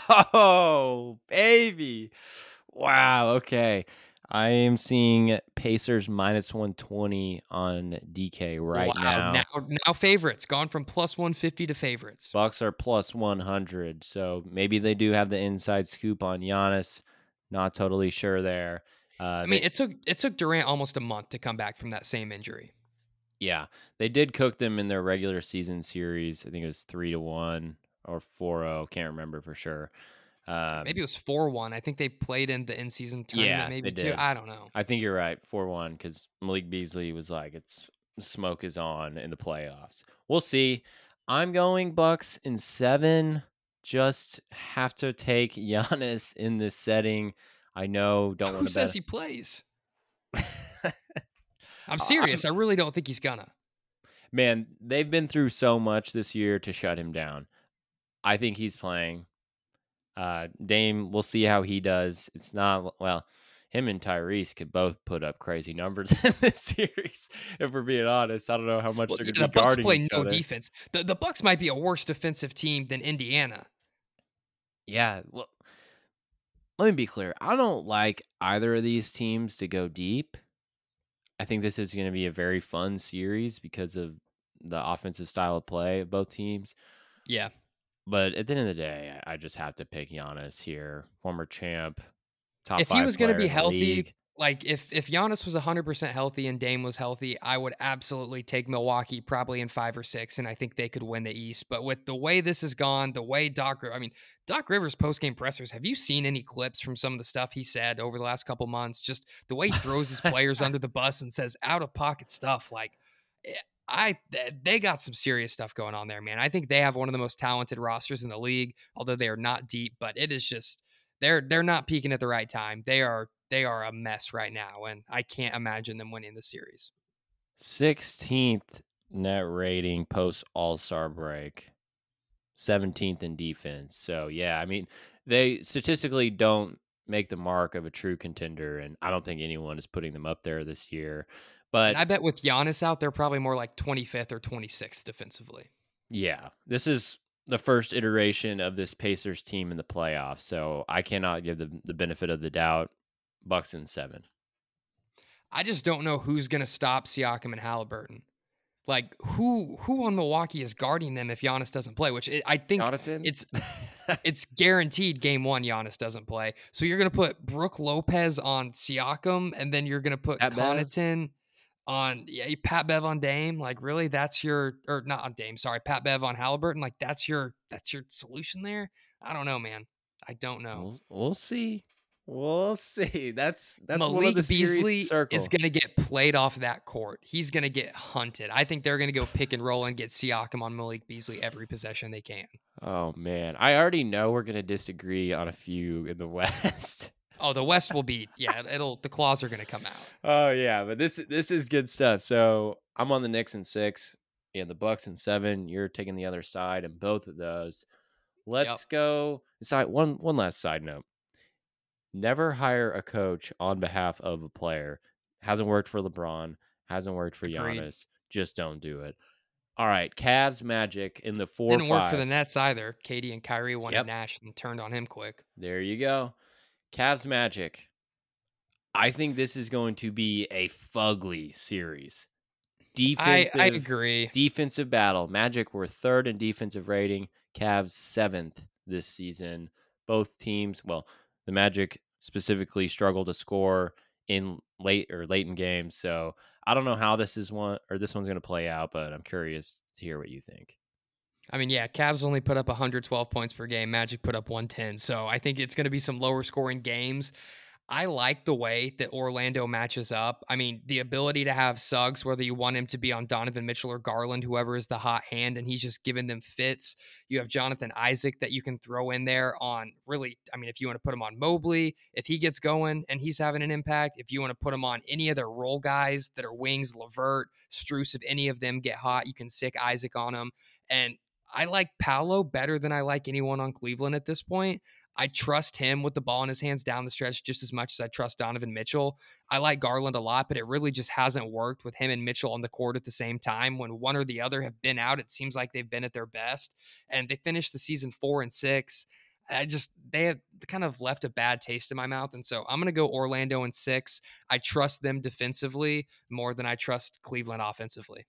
Oh, baby. Wow. Okay. I am seeing Pacers minus one twenty on D K right Wow. Now, now. now favorites gone from plus one fifty to favorites. Bucks are plus one hundred. So maybe they do have the inside scoop on Giannis. Not totally sure there. Uh, I mean, they, it took it took Durant almost a month to come back from that same injury. yeah, they did cook them in their regular season series. I think it was three to one or four zero. Can't remember for sure. Um, Maybe it was four one. I think they played in the in-season tournament yeah, they maybe too. did. I don't know. I think you're right, four one, because Malik Beasley was like, it's smoke is on in the playoffs. We'll see. I'm going Bucks in seven. Just have to take Giannis in this setting. I know, don't want Who to says bet. he plays? I'm I'm, serious. I really don't think he's gonna. man, they've been through so much this year to shut him down. I think he's playing. Uh, Dame, we'll see how he does. It's not, well, him and Tyrese could both put up crazy numbers in this series. If we're being honest, I don't know how much Well, they're going to yeah, be the Bucks guarding play each no other. defense. The the Bucks might be a worse defensive team than Indiana. Yeah, well, let me be clear. I don't like either of these teams to go deep. I think this is going to be a very fun series because of the offensive style of play of both teams. Yeah. But at the end of the day, I I just have to pick Giannis here, former champ, top If he five was going to player be in the healthy, league. like if if Giannis was one hundred percent healthy and Dame was healthy, I would absolutely take Milwaukee probably in five or six, and I think they could win the East. But with the way this has gone, the way Doc, I mean, Doc Rivers post game pressers, have you seen any clips from some of the stuff he said over the last couple months? Just the way he throws his players under the bus and says out of pocket stuff. Like, eh, I they got some serious stuff going on there, man. I think they have one of the most talented rosters in the league, although they are not deep. But it is just they're they're not peaking at the right time. They are they are a mess right now, and I can't imagine them winning the series. sixteenth net rating post All Star break, seventeenth in defense. So, yeah, I mean, they statistically don't make the mark of a true contender, and I don't think anyone is putting them up there this year. And But I bet with Giannis out, they're probably more like twenty-fifth or twenty-sixth defensively. yeah, this is the first iteration of this Pacers team in the playoffs. So, I cannot give them the benefit of the doubt. Bucks in seven. I just don't know who's going to stop Siakam and Halliburton. Like who who on Milwaukee is guarding them if Giannis doesn't play? Which it, I think Jonathan? it's it's guaranteed game one Giannis doesn't play. So you're going to put Brooke Lopez on Siakam, and then you're going to put Pat Bev? Connaughton on yeah, Pat Bev on Dame. Like really, that's your or not on Dame. Sorry, Pat Bev on Halliburton. Like that's your that's your solution there. I don't know, man. I don't know. We'll, we'll see. We'll see. That's that's one of the Malik series to Beasley is circle. going to get played off that court. He's going to get hunted. I think they're going to go pick and roll and get Siakam on Malik Beasley every possession they can. Oh man, I already know we're gonna disagree on a few in the West. Oh, the West will be yeah, it'll the claws are gonna come out. Oh yeah, but this this is good stuff. So I'm on the Knicks in six, and the Bucks in seven. You're taking the other side in both of those. Yep, Let's go. Side one one last side note. Never hire a coach on behalf of a player. Hasn't worked for LeBron. Hasn't worked for agreed. Giannis. Just don't do it. All right, Cavs Magic in the four Didn't work for the five. Nets either. Katie and Kyrie wanted Yep, Nash and turned on him quick. there you go. Cavs Magic. I think this is going to be a fugly series. I I Defensive agree. defensive battle. Magic were third in defensive rating, Cavs seventh this season. Both teams, well, the Magic specifically struggle to score in late or late in games. So I don't know how this is one or this one's going to play out, but I'm curious to hear what you think. I mean, yeah, Cavs only put up one hundred twelve points per game. Magic put up one ten. So I think it's going to be some lower scoring games. I like the way that Orlando matches up. I mean, the ability to have Suggs, whether you want him to be on Donovan Mitchell or Garland, whoever is the hot hand, and he's just giving them fits. You have Jonathan Isaac that you can throw in there on really, I mean, if you want to put him on Mobley, if he gets going and he's having an impact, if you want to put him on any of their role guys that are wings, Levert, Struce, if any of them get hot, you can sick Isaac on them. And I like Paolo better than I like anyone on Cleveland at this point. I trust him with the ball in his hands down the stretch just as much as I trust Donovan Mitchell. I like Garland a lot, but it really just hasn't worked with him and Mitchell on the court at the same time. When one or the other have been out, it seems like they've been at their best. And they finished the season four and six. I just, they have kind of left a bad taste in my mouth. And so I'm going to go Orlando in six. I trust them defensively more than I trust Cleveland offensively.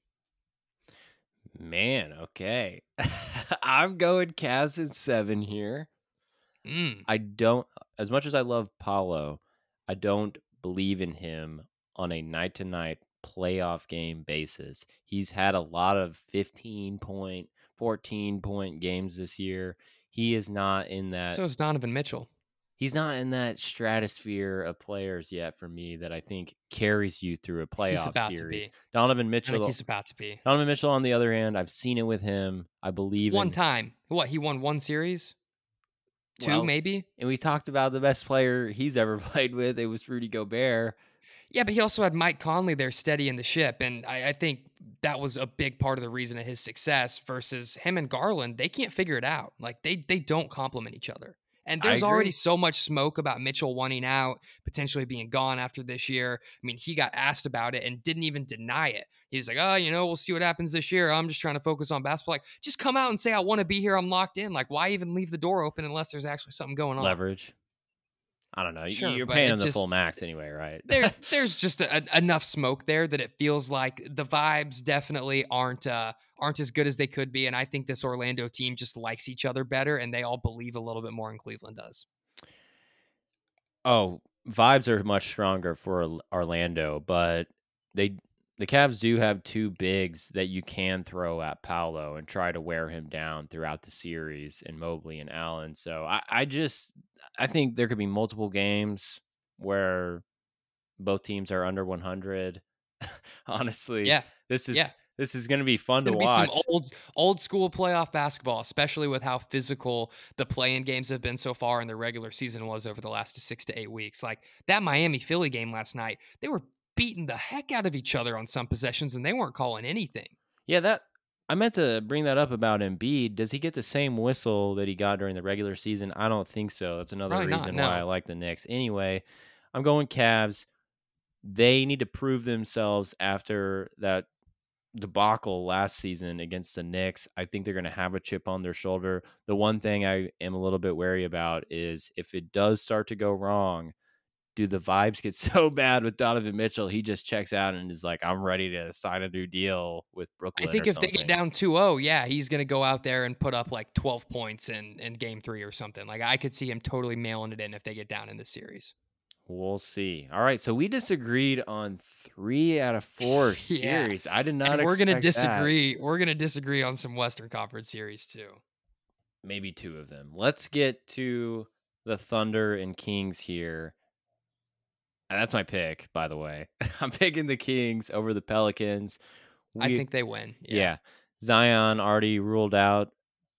Man, okay. I'm going Cavs in seven here. Mm. I don't, as much as I love Paulo, I don't believe in him on a night to night playoff game basis. He's had a lot of fifteen point, fourteen point games this year. He is not in that, So is Donovan Mitchell. he's not in that stratosphere of players yet for me that I think carries you through a He's playoff about to series. be. Donovan I think Mitchell, he's about to be. Donovan Mitchell, on the other hand, I've seen it with him. I believe One in, time. What? He won one series? Two, well, maybe? and we talked about the best player he's ever played with. It was Rudy Gobert. Yeah, but he also had Mike Conley there steadying the ship. And I, I think that was a big part of the reason of his success versus him and Garland. They can't figure it out. Like they they don't complement each other. And I there's already agree. so much smoke about Mitchell wanting out, potentially being gone after this year. I mean, he got asked about it and didn't even deny it. He was like, oh, you know, we'll see what happens this year. I'm just trying to focus on basketball. Like, just come out and say, I want to be here. I'm locked in. Like, why even leave the door open unless there's actually something going on? Leverage. I don't know. Y- Sure, You're but paying it him the just full max anyway, right? there there's just a, a- enough smoke there that it feels like the vibes definitely aren't uh aren't as good as they could be, and I think this Orlando team just likes each other better and they all believe a little bit more in Cleveland does. Oh, vibes are much stronger for Orl- Orlando, but they the Cavs do have two bigs that you can throw at Paolo and try to wear him down throughout the series in Mobley and Allen. So I, I just I think there could be multiple games where both teams are under one hundred. Honestly, Yeah. this Yeah. is this is going to be fun to Gonna be some watch. old old school playoff basketball, especially with how physical the play-in games have been so far and the regular season was over the last six to eight weeks. Like that Miami Philly game last night, they were beating the heck out of each other on some possessions and they weren't calling anything. Yeah, that I meant to bring that up about Embiid. Does he get the same whistle that he got during the regular season? I don't think so. That's another Probably not, reason why I no. like the Knicks. Anyway, I'm going Cavs. They need to prove themselves after that debacle last season against the Knicks. I think they're going to have a chip on their shoulder. The one thing I am a little bit wary about is if it does start to go wrong, do the vibes get so bad with Donovan Mitchell, he just checks out and is like, I'm ready to sign a new deal with I Brooklyn think or if they get something. down two oh, yeah, he's going to go out there and put up like twelve points in, in game three or something. Like I could see him totally mailing it in if they get down in this series. We'll see. All right. So we disagreed on three out of four Yeah. series. I did not And we're going to expect that. disagree. We're going to disagree on some Western Conference series too. Maybe two of them. Let's get to the Thunder and Kings here. And that's my pick, by the way. I'm picking the Kings over the Pelicans. I We think they win. Yeah. Yeah. Zion already ruled out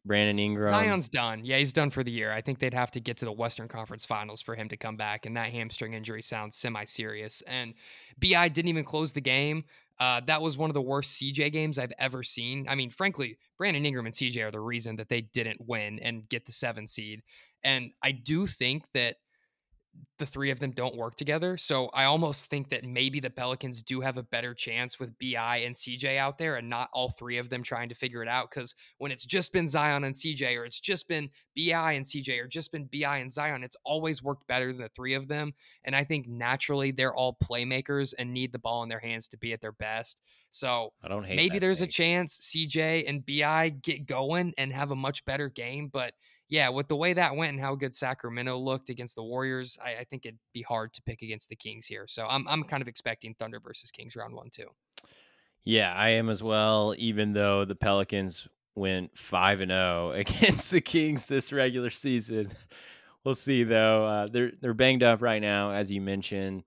Brandon Ingram. Zion's done. Yeah, he's done for the year. I think they'd have to get to the Western Conference Finals for him to come back, and that hamstring injury sounds semi-serious. And B I didn't even close the game. Uh, that was one of the worst C J games I've ever seen. I mean, frankly, Brandon Ingram and C J are the reason that they didn't win and get the seven seed. And I do think that the three of them don't work together. So I almost think that maybe the Pelicans do have a better chance with B I and C J out there and not all three of them trying to figure it out. Because when it's just been Zion and C J, or it's just been B I and C J, or just been B I and Zion, it's always worked better than the three of them. And I think naturally they're all playmakers and need the ball in their hands to be at their best. So I don't hate maybe that there's a take. chance C J and B I get going and have a much better game. But yeah, with the way that went and how good Sacramento looked against the Warriors, I, I think it'd be hard to pick against the Kings here. So I'm I'm kind of expecting Thunder versus Kings round one too. Yeah, I am as well, even though the Pelicans went five and oh against the Kings this regular season. We'll see though. Uh, they're they're banged up right now, as you mentioned.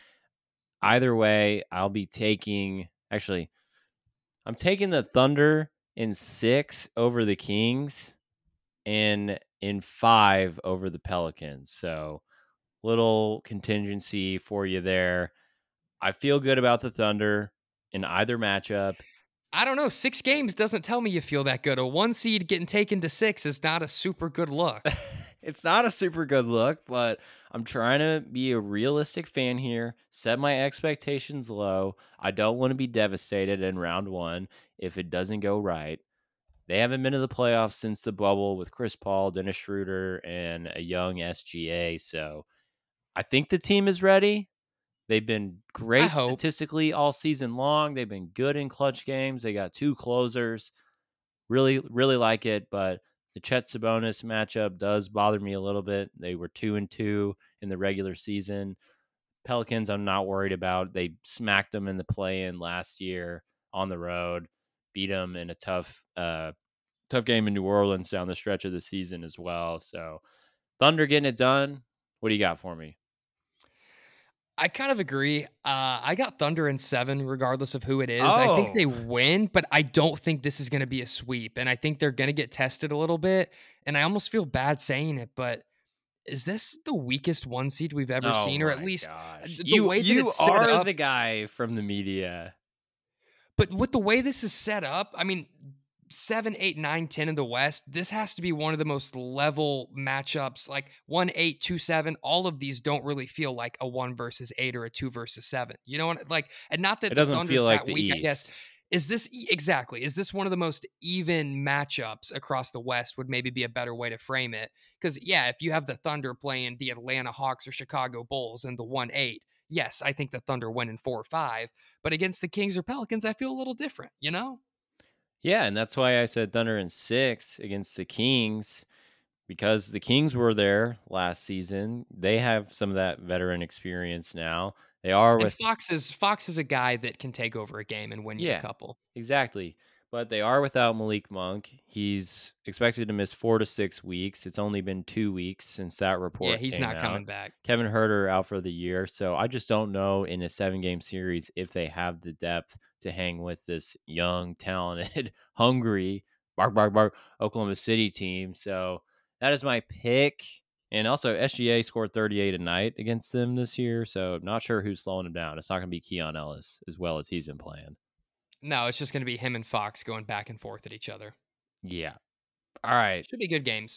Either way, I'll be taking actually I'm taking the Thunder in six over the Kings and in five over the Pelicans. So little contingency for you there. I feel good about the Thunder in either matchup. I don't know. Six games doesn't tell me you feel that good. A one seed getting taken to six is not a super good look. It's not a super good look, but I'm trying to be a realistic fan here, set my expectations low. I don't want to be devastated in round one if it doesn't go right. They haven't been to the playoffs since the bubble with Chris Paul, Dennis Schroeder, and a young S G A. So I think the team is ready. They've been I great hope. statistically all season long. They've been good in clutch games. They got two closers. Really, really like it, but the Chet Sabonis matchup does bother me a little bit. They were two and two in the regular season. Pelicans, I'm not worried about. They smacked them in the play-in last year on the road, beat them in a tough, uh, tough game in New Orleans down the stretch of the season as well. So, Thunder getting it done. What do you got for me? I kind of agree. Uh, I got Thunder in seven, regardless of who it is. I think they Oh, win, but I don't think this is going to be a sweep. And I think they're going to get tested a little bit. And I almost feel bad saying it, but is this the weakest one seed we've ever oh seen? Or at my least uh, gosh! the You way that you it's set are up. the guy from the media. But with the way this is set up, I mean, seven, eight, nine, ten in the West, this has to be one of the most level matchups. Like one, eight, two, seven, all of these don't really feel like a one versus eight or a two versus seven. You know what? Like, and not It that the doesn't feel Thunder's like that the weak, I guess. East. Is this e- exactly? Is this one of the most even matchups across the West? Would maybe be a better way to frame it. Because, yeah, if you have the Thunder playing the Atlanta Hawks or Chicago Bulls in the one eight, yes, I think the Thunder win in four or five. But against the Kings or Pelicans, I feel a little different, you know? Yeah, and that's why I said Thunder in six against the Kings because the Kings were there last season. They have some of that veteran experience now. They are And with Fox is Fox is a guy that can take over a game and win you a yeah, couple. exactly. But they are without Malik Monk. He's expected to miss four to six weeks. It's only been two weeks since that Yeah, report he's came not out. coming back. Kevin Herter out for the year. So I just don't know in a seven game series if they have the depth to hang with this young, talented, hungry, bark, bark, bark, Oklahoma City team. So that is my pick. And also, S G A scored thirty-eight a night against them this year. So not sure who's slowing him down. It's not going to be Keon Ellis as well as he's been playing. No, it's just gonna be him and Fox going back and forth at each other. Yeah. All right. Should be good games.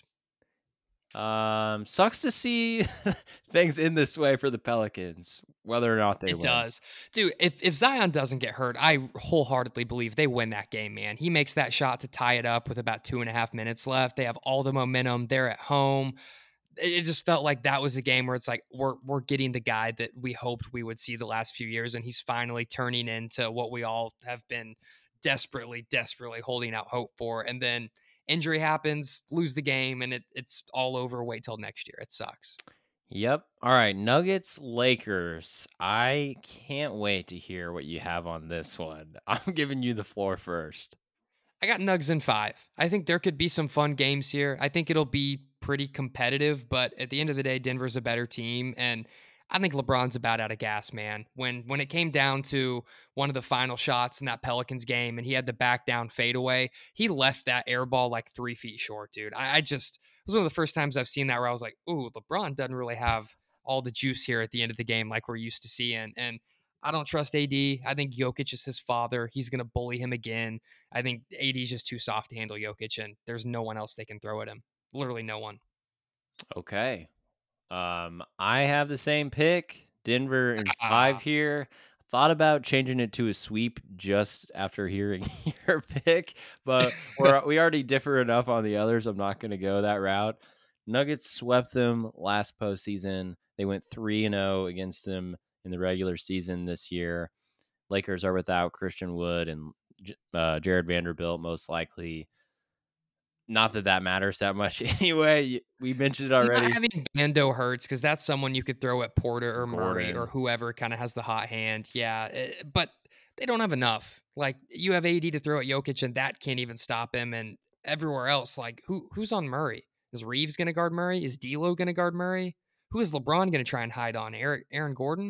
Um, sucks to see things in this way for the Pelicans, whether or not they It win. does. Dude, if if Zion doesn't get hurt, I wholeheartedly believe they win that game, man. He makes that shot to tie it up with about two and a half minutes left. They have all the momentum. They're at home. It it just felt like that was a game where it's like we're we're getting the guy that we hoped we would see the last few years, and he's finally turning into what we all have been desperately, desperately holding out hope for. And then injury happens, lose the game, and it, it's all over. Wait till next year. It sucks. Yep. All right. Nuggets, Lakers. I can't wait to hear what you have on this one. I'm giving you the floor first. I got Nugs in five. I think there could be some fun games here. I think it'll be pretty competitive, but at the end of the day, Denver's a better team. And I think LeBron's about out of gas, man. When when it came down to one of the final shots in that Pelicans game and he had the back down fadeaway, he left that air ball like three feet short, dude. I, I just it was one of the first times I've seen that where I was like, ooh, LeBron doesn't really have all the juice here at the end of the game like we're used to seeing. And I don't trust A D. I think Jokic is his father. He's gonna bully him again. I think A D is just too soft to handle Jokic, and there's no one else they can throw at him. Literally no one. Okay. Um, I have the same pick, Denver in five Ah, here. Thought about changing it to a sweep just after hearing your pick, but we're we already differ enough on the others. I'm not going to go that route. Nuggets swept them last postseason. They went three and zero against them in the regular season this year. Lakers are without Christian Wood and uh, Jared Vanderbilt, most likely. Not that that matters that much anyway. We mentioned it Not already. having Bando hurts because that's someone you could throw at Porter or Murray or Gordon. whoever kind of has the hot hand. Yeah, eh, but they don't have enough. Like you have A D to throw at Jokic, and that can't even stop him. And everywhere else, like who who's on Murray? Is Reeves going to guard Murray? Is D'Lo going to guard Murray? Who is LeBron going to try and hide on? Eric Aaron Gordon?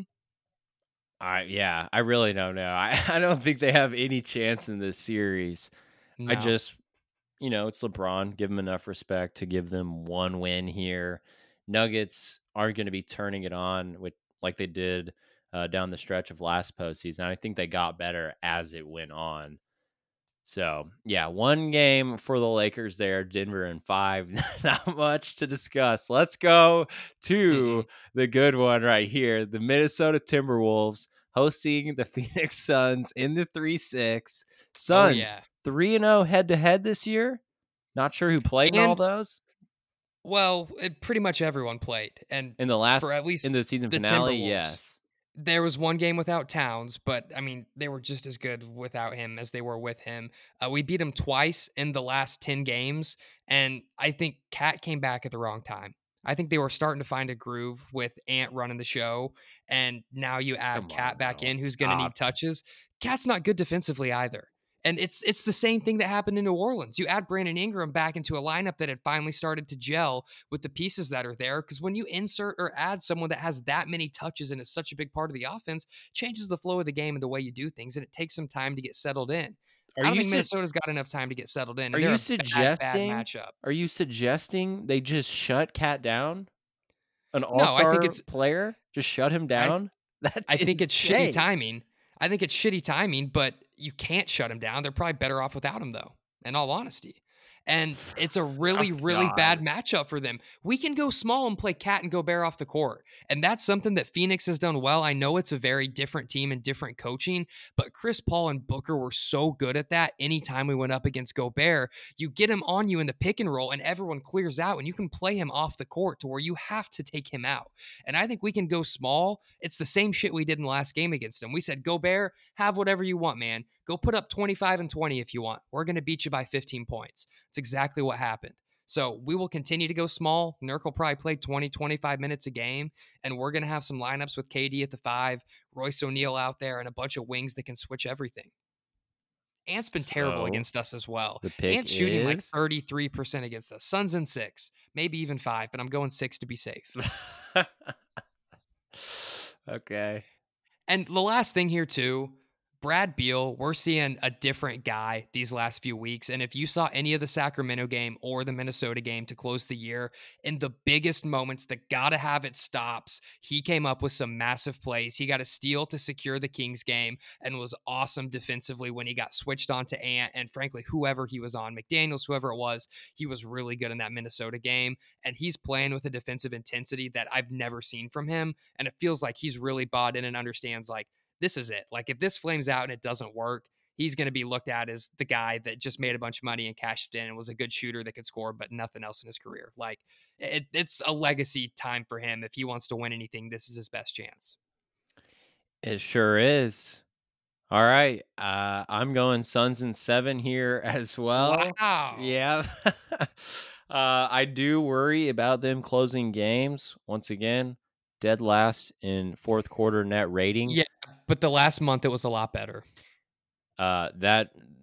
I yeah, I really don't know. I, I don't think they have any chance in this series. I No. just, you know, it's LeBron. Give him enough respect to give them one win here. Nuggets aren't going to be turning it on with like they did uh, down the stretch of last postseason. I think they got better as it went on. So yeah, one game for the Lakers there, Denver in five. Not much to discuss. Let's go to Mm-mm. the good one right here. The Minnesota Timberwolves hosting the Phoenix Suns in the three six. Oh Suns yeah. three and oh head to head this year. Not sure who played in all And those. well, it, pretty much everyone played, and In the last for at in least the season the finale, Timberwolves. yes. There was one game without Towns, but I mean, they were just as good without him as they were with him. Uh, we beat him twice in the last ten games, and I think Cat came back at the wrong time. I think they were starting to find a groove with Ant running the show, and now you add Come on Cat back now. in, who's going to Stop. need touches. Cat's not good defensively either. And it's it's the same thing that happened in New Orleans. You add Brandon Ingram back into a lineup that had finally started to gel with the pieces that are there. Because when you insert or add someone that has that many touches and is such a big part of the offense, changes the flow of the game and the way you do things, and it takes some time to get settled in. Are I don't you think su- Minnesota's got enough time to get settled in, are and they're you a bad, bad suggesting matchup. are you suggesting they just shut Cat down? An No, I think all-star it's player? Just shut him I down? That's I think it's shitty insane. timing. I think it's shitty timing, but you can't shut him down. They're probably better off without him, though, in all honesty. And it's a Oh really, really bad god. matchup for them. We can go small and play Cat and Gobert off the court. And that's something that Phoenix has done well. I know it's a very different team and different coaching, but Chris Paul and Booker were so good at that anytime we went up against Gobert. You get him on you in the pick and roll, and everyone clears out, and you can play him off the court to where you have to take him out. And I think we can go small. It's the same shit we did in the last game against him. We said, Gobert, have whatever you want, man. Go put up twenty-five and twenty if you want. We're going to beat you by fifteen points. It's exactly what happened. So we will continue to go small. Nurk will probably play twenty, twenty-five minutes a game. And we're going to have some lineups with K D at the five, Royce O'Neal out there, and a bunch of wings that can switch everything. Ant's been terrible So, against us as well. the pick Ant's shooting like is thirty-three percent against us. Suns in six, maybe even five, but I'm going six to be safe. Okay. And the last thing here, too, Brad Beal, we're seeing a different guy these last few weeks. And if you saw any of the Sacramento game or the Minnesota game to close the year, in the biggest moments, the gotta have it stops, he came up with some massive plays. He got a steal to secure the Kings game and was awesome defensively when he got switched on to Ant. And frankly, whoever he was on, McDaniels, whoever it was, he was really good in that Minnesota game. And he's playing with a defensive intensity that I've never seen from him. And it feels like he's really bought in and understands, like, this is it. Like, if this flames out and it doesn't work, he's going to be looked at as the guy that just made a bunch of money and cashed it in and was a good shooter that could score, but nothing else in his career. Like, it, it's a legacy time for him. If he wants to win anything, this is his best chance. It sure is. All right. Uh, I'm going Suns in seven here as well. Wow. Yeah. uh, I do worry about them closing games. Once again, dead last in fourth quarter net rating. Yeah, but the last month it was a lot better. Uh, that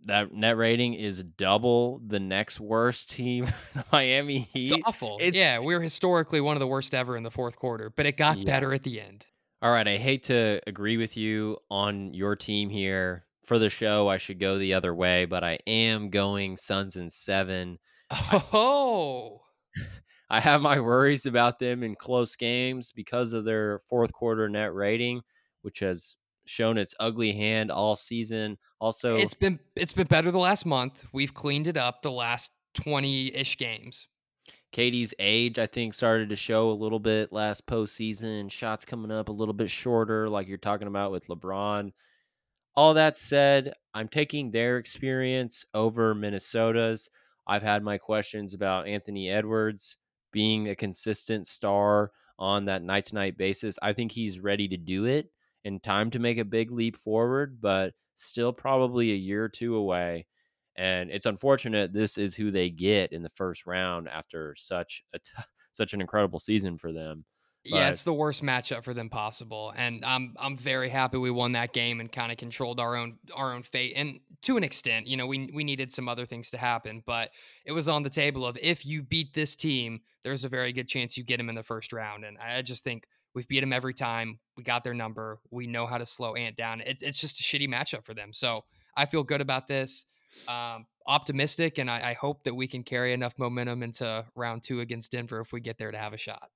That net rating is double the next worst team, the Miami It's Heat. awful. It's Yeah, we were historically one of the worst ever in the fourth quarter, but it got yeah. better at the end. All right, I hate to agree with you on your team here. For the show, I should go the other way, but I am going Suns in seven. I Oh, I have my worries about them in close games because of their fourth quarter net rating, which has shown its ugly hand all season. Also, it's been it's been better the last month. We've cleaned it up the last twenty-ish games. K D's age, I think, started to show a little bit last postseason. Shots coming up a little bit shorter, like you're talking about with LeBron. All that said, I'm taking their experience over Minnesota's. I've had my questions about Anthony Edwards being a consistent star on that night to night basis. I think he's ready to do it and time to make a big leap forward, but still probably a year or two away. And it's unfortunate this is who they get in the first round after such a t- such an incredible season for them. Yeah, But it's the worst matchup for them possible, and I'm I'm very happy we won that game and kind of controlled our own our own fate. And to an extent, you know, we we needed some other things to happen, but it was on the table of if you beat this team, there's a very good chance you get them in the first round. And I just think we've beat them every time. We got their number. We know how to slow Ant down. It's it's just a shitty matchup for them. So I feel good about this. Um, optimistic, and I, I hope that we can carry enough momentum into round two against Denver if we get there to have a shot.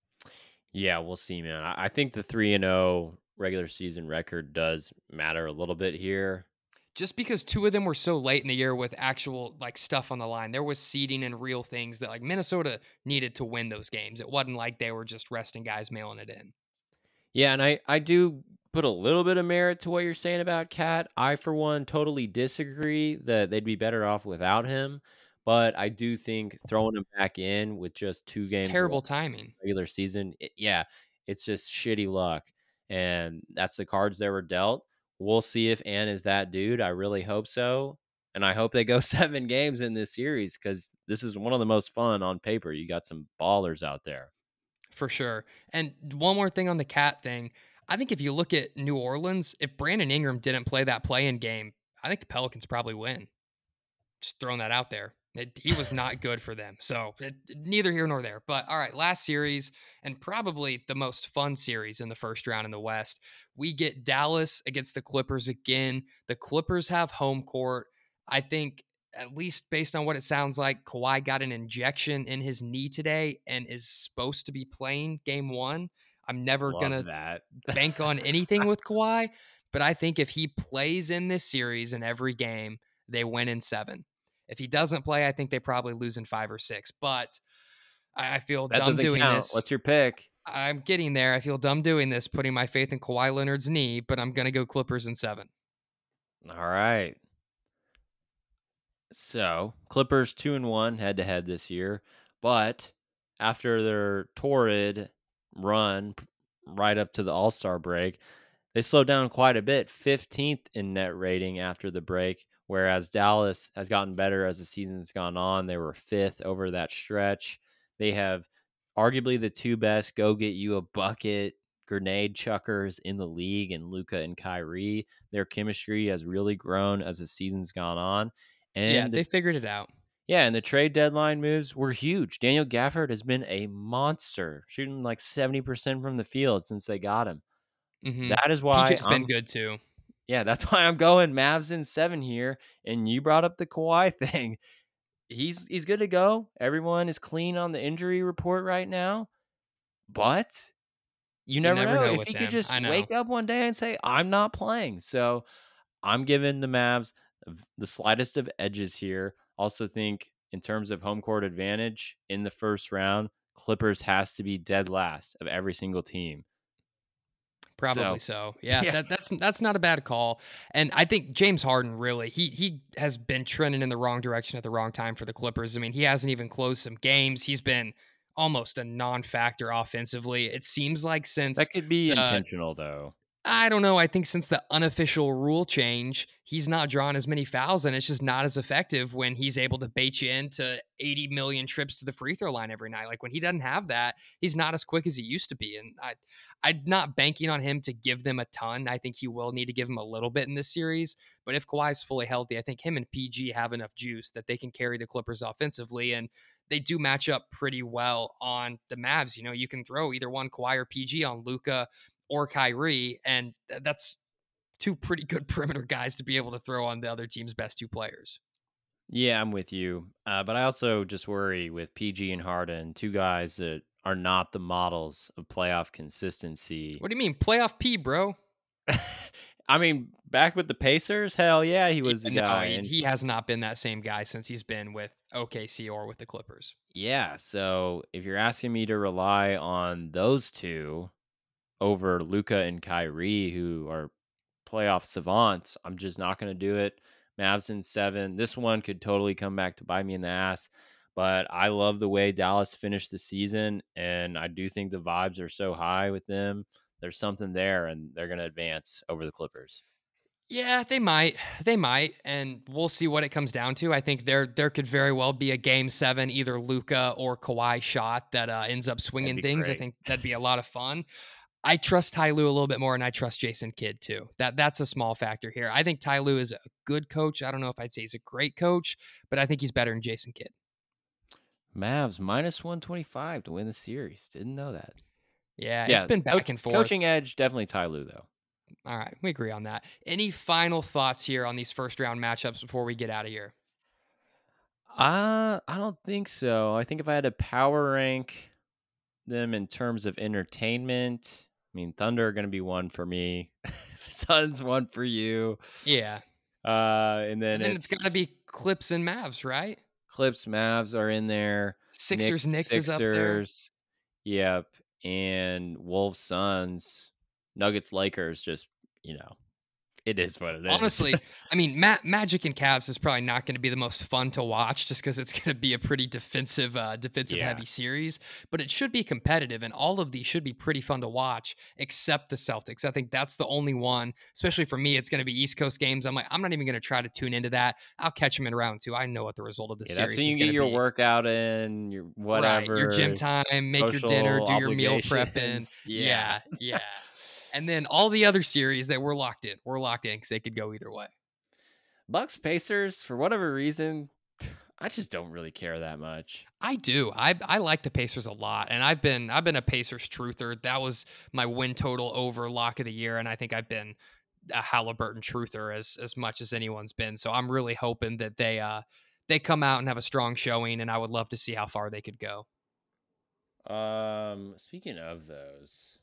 yeah, we'll see, man. I, I think the three and zero regular season record does matter a little bit here. Just because two of them were so late in the year with actual like stuff on the line, there was seeding and real things that like Minnesota needed to win those games. It wasn't like they were just resting guys mailing it in. Yeah, and I I do put a little bit of merit to what you're saying about Cat. I, for one, totally disagree that they'd be better off without him. But I do think throwing him back in with just two It's games left terrible timing. regular season, it, yeah, it's just shitty luck, and that's the cards that were dealt. We'll see if Ann is that dude. I really hope so, and I hope they go seven games in this series because this is one of the most fun on paper. You got some ballers out there. For sure. And one more thing on the cat thing. I think if you look at New Orleans, if Brandon Ingram didn't play that play in game, I think the Pelicans probably win. Just throwing that out there. It, he was not good for them. So it, neither here nor there. But all right, last series and probably the most fun series in the first round in the West. We get Dallas against the Clippers again. The Clippers have home court. I think, at least based on what it sounds like, Kawhi got an injection in his knee today and is supposed to be playing game one. I'm never going Love to that. bank on anything with Kawhi, but I think if he plays in this series in every game, they win in seven. If he doesn't play, I think they probably lose in five or six. But I, I feel That dumb doesn't doing count. this. What's your pick? I'm getting there. I feel dumb doing this, putting my faith in Kawhi Leonard's knee, but I'm going to go Clippers in seven. All right. So Clippers two and one head to head this year, but after their torrid run p- right up to the All Star break, they slowed down quite a bit, fifteenth in net rating after the break, whereas Dallas has gotten better as the season's gone on. They were fifth over that stretch. They have arguably the two best go get you a bucket grenade chuckers in the league, and Luca and Kyrie. Their chemistry has really grown as the season's gone on. Yeah, And the they figured it out. yeah, and the trade deadline moves were huge. Daniel Gafford has been a monster, shooting like seventy percent from the field since they got him. Mm-hmm. That is why P J's been I'm good too. yeah, that's why I'm going Mavs in seven here. And you brought up the Kawhi thing. He's he's good to go. Everyone is clean on the injury report right now. But you You never never know know if with he could them. just I know. wake up one day and say, I'm not playing. So I'm giving the Mavs the slightest of edges here. Also think in terms of home court advantage in the first round, Clippers has to be dead last of every single team. Probably So so. Yeah, yeah, that that's that's not a bad call. And I think James Harden really he he has been trending in the wrong direction at the wrong time for the Clippers. I mean, he hasn't even closed some games. He's been almost a non-factor offensively. It seems like since that could be the intentional though. I don't know. I think since the unofficial rule change, he's not drawn as many fouls, and it's just not as effective when he's able to bait you into eighty million trips to the free throw line every night. Like when he doesn't have that, he's not as quick as he used to be. And I, I'm not banking on him to give them a ton. I think he will need to give them a little bit in this series. But if Kawhi's fully healthy, I think him and P G have enough juice that they can carry the Clippers offensively. And they do match up pretty well on the Mavs. You know, you can throw either one, Kawhi or P G, on Luka or Kyrie, and that's two pretty good perimeter guys to be able to throw on the other team's best two players. Yeah, I'm with you. Uh, but I also just worry with P G and Harden, two guys that are not the models of playoff consistency. What do you mean? Playoff P, bro? I mean, back with the Pacers, hell yeah, he was the Yeah, no, guy. he, And he has not been that same guy since he's been with O K C or with the Clippers. yeah, so if you're asking me to rely on those two over Luca and Kyrie, who are playoff savants, I'm just not going to do it. Mavs in seven. This one could totally come back to bite me in the ass. But I love the way Dallas finished the season, and I do think the vibes are so high with them. There's something there, and they're going to advance over the Clippers. Yeah, they might. They might, and we'll see what it comes down to. I think there there could very well be a game seven, either Luca or Kawhi shot that uh, ends up That'd swinging be things. I great. think that'd be a lot of fun. I trust Ty Lue a little bit more, and I trust Jason Kidd too. That that's a small factor here. I think Ty Lue is a good coach. I don't know if I'd say he's a great coach, but I think he's better than Jason Kidd. Mavs minus one twenty-five to win the series. Didn't know that. Yeah, it's Yeah, been back coach, and forth. coaching edge, definitely Ty Lue, though. All right, we agree on that. Any final thoughts here on these first round matchups before we get out of here? Uh, I don't think so. I think if I had to power rank them in terms of entertainment, I mean, Thunder are going to be one for me. Suns one for you. Yeah, Uh, and then and then it's got to it's be Clips and Mavs, right? Clips, Mavs are in there. Knicks, Sixers, Knicks is up there. Sixers. Yep. And Wolves, Suns, Nuggets, Lakers. Just, you know, it is what it is. Honestly, I mean, Ma- Magic and Cavs is probably not going to be the most fun to watch, just because it's going to be a pretty defensive, uh, defensive Yeah. heavy series. But it should be competitive, and all of these should be pretty fun to watch, except the Celtics. I think that's the only one, especially for me. It's going to be East Coast games. I'm like, I'm not even going to try to tune into that. I'll catch them in round two. I know what the result of the Yeah, that's series when is you going get to your be. workout in, your Right, your gym whatever, time, make your dinner, social do your meal prepping. obligations. Yeah. Yeah, yeah. And then all the other series that we're locked in, we're locked in because they could go either way. Bucks, Pacers, for whatever reason, I just don't really care that much. I do. I I like the Pacers a lot, and I've been I've been a Pacers truther. That was my win total over lock of the year, and I think I've been a Halliburton truther as as much as anyone's been. So I'm really hoping that they uh they come out and have a strong showing, and I would love to see how far they could go. Um, speaking of those,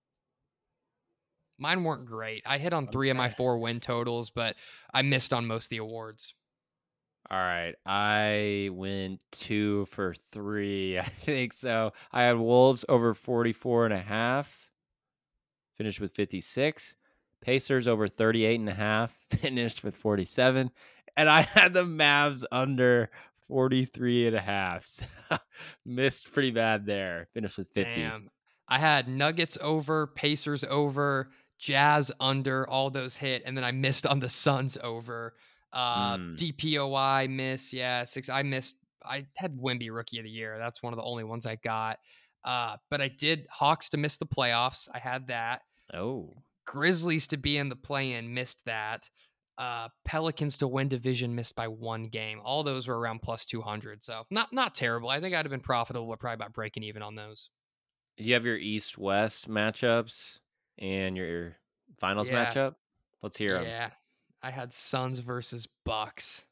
Mine weren't great. I hit on I'm three of my trying. four win totals, but I missed on most of the awards. All right, I went two for three. I think so. I had Wolves over forty-four and a half, finished with fifty-six. Pacers over thirty-eight and a half, finished with forty-seven. And I had the Mavs under forty-three and a half. So missed pretty bad there. Finished with fifty. Damn. I had Nuggets over, Pacers over, Jazz under, all those hit, and then I missed on the Suns over. Uh Mm. D P O I miss, yeah, six. I missed I had Wemby rookie of the year. That's one of the only ones I got. Uh, but I did Hawks to miss the playoffs. I had that. Oh. Grizzlies to be in the play-in, missed that. Uh, Pelicans to win division, missed by one game. All those were around plus two hundred. So not not terrible. I think I'd have been profitable, but probably about breaking even on those. You have your East West matchups and your finals Yeah. matchup. Let's hear them. Yeah. I had Suns versus Bucks.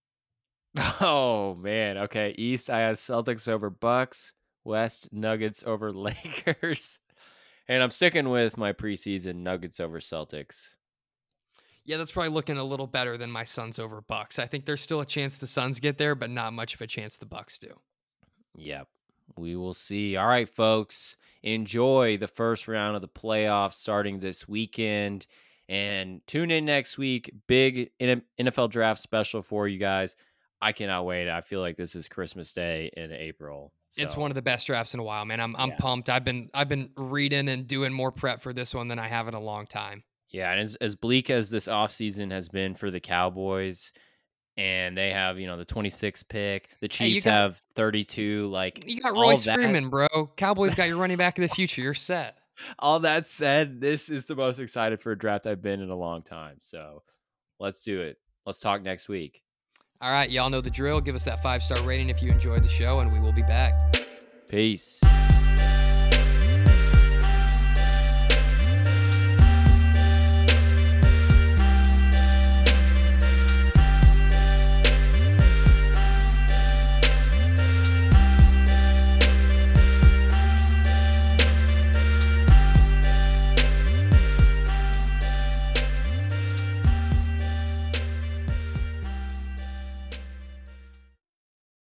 Oh man. Okay. East, I had Celtics over Bucks. West, Nuggets over Lakers. And I'm sticking with my preseason Nuggets over Celtics. Yeah, that's probably looking a little better than my Suns over Bucks. I think there's still a chance the Suns get there, but not much of a chance the Bucks do. Yep. We will see. All right, folks. Enjoy the first round of the playoffs starting this weekend. And tune in next week. Big N F L draft special for you guys. I cannot wait. I feel like this is Christmas Day in April. It's So one of the best drafts in a while, man. I'm I'm yeah. pumped. I've been I've been reading and doing more prep for this one than I have in a long time. Yeah, and as as bleak as this offseason has been for the Cowboys, and they have, you know, the twenty-sixth pick, the Hey, you Chiefs got have thirty-two, like, you got all Royce that Freeman, bro. Cowboys got your running back of the future. You're set. all that said, this is the most excited for a draft I've been in a long time, so let's do it. Let's talk next week. All right, y'all know the drill. Give us that five star rating if you enjoyed the show, and we will be back. Peace.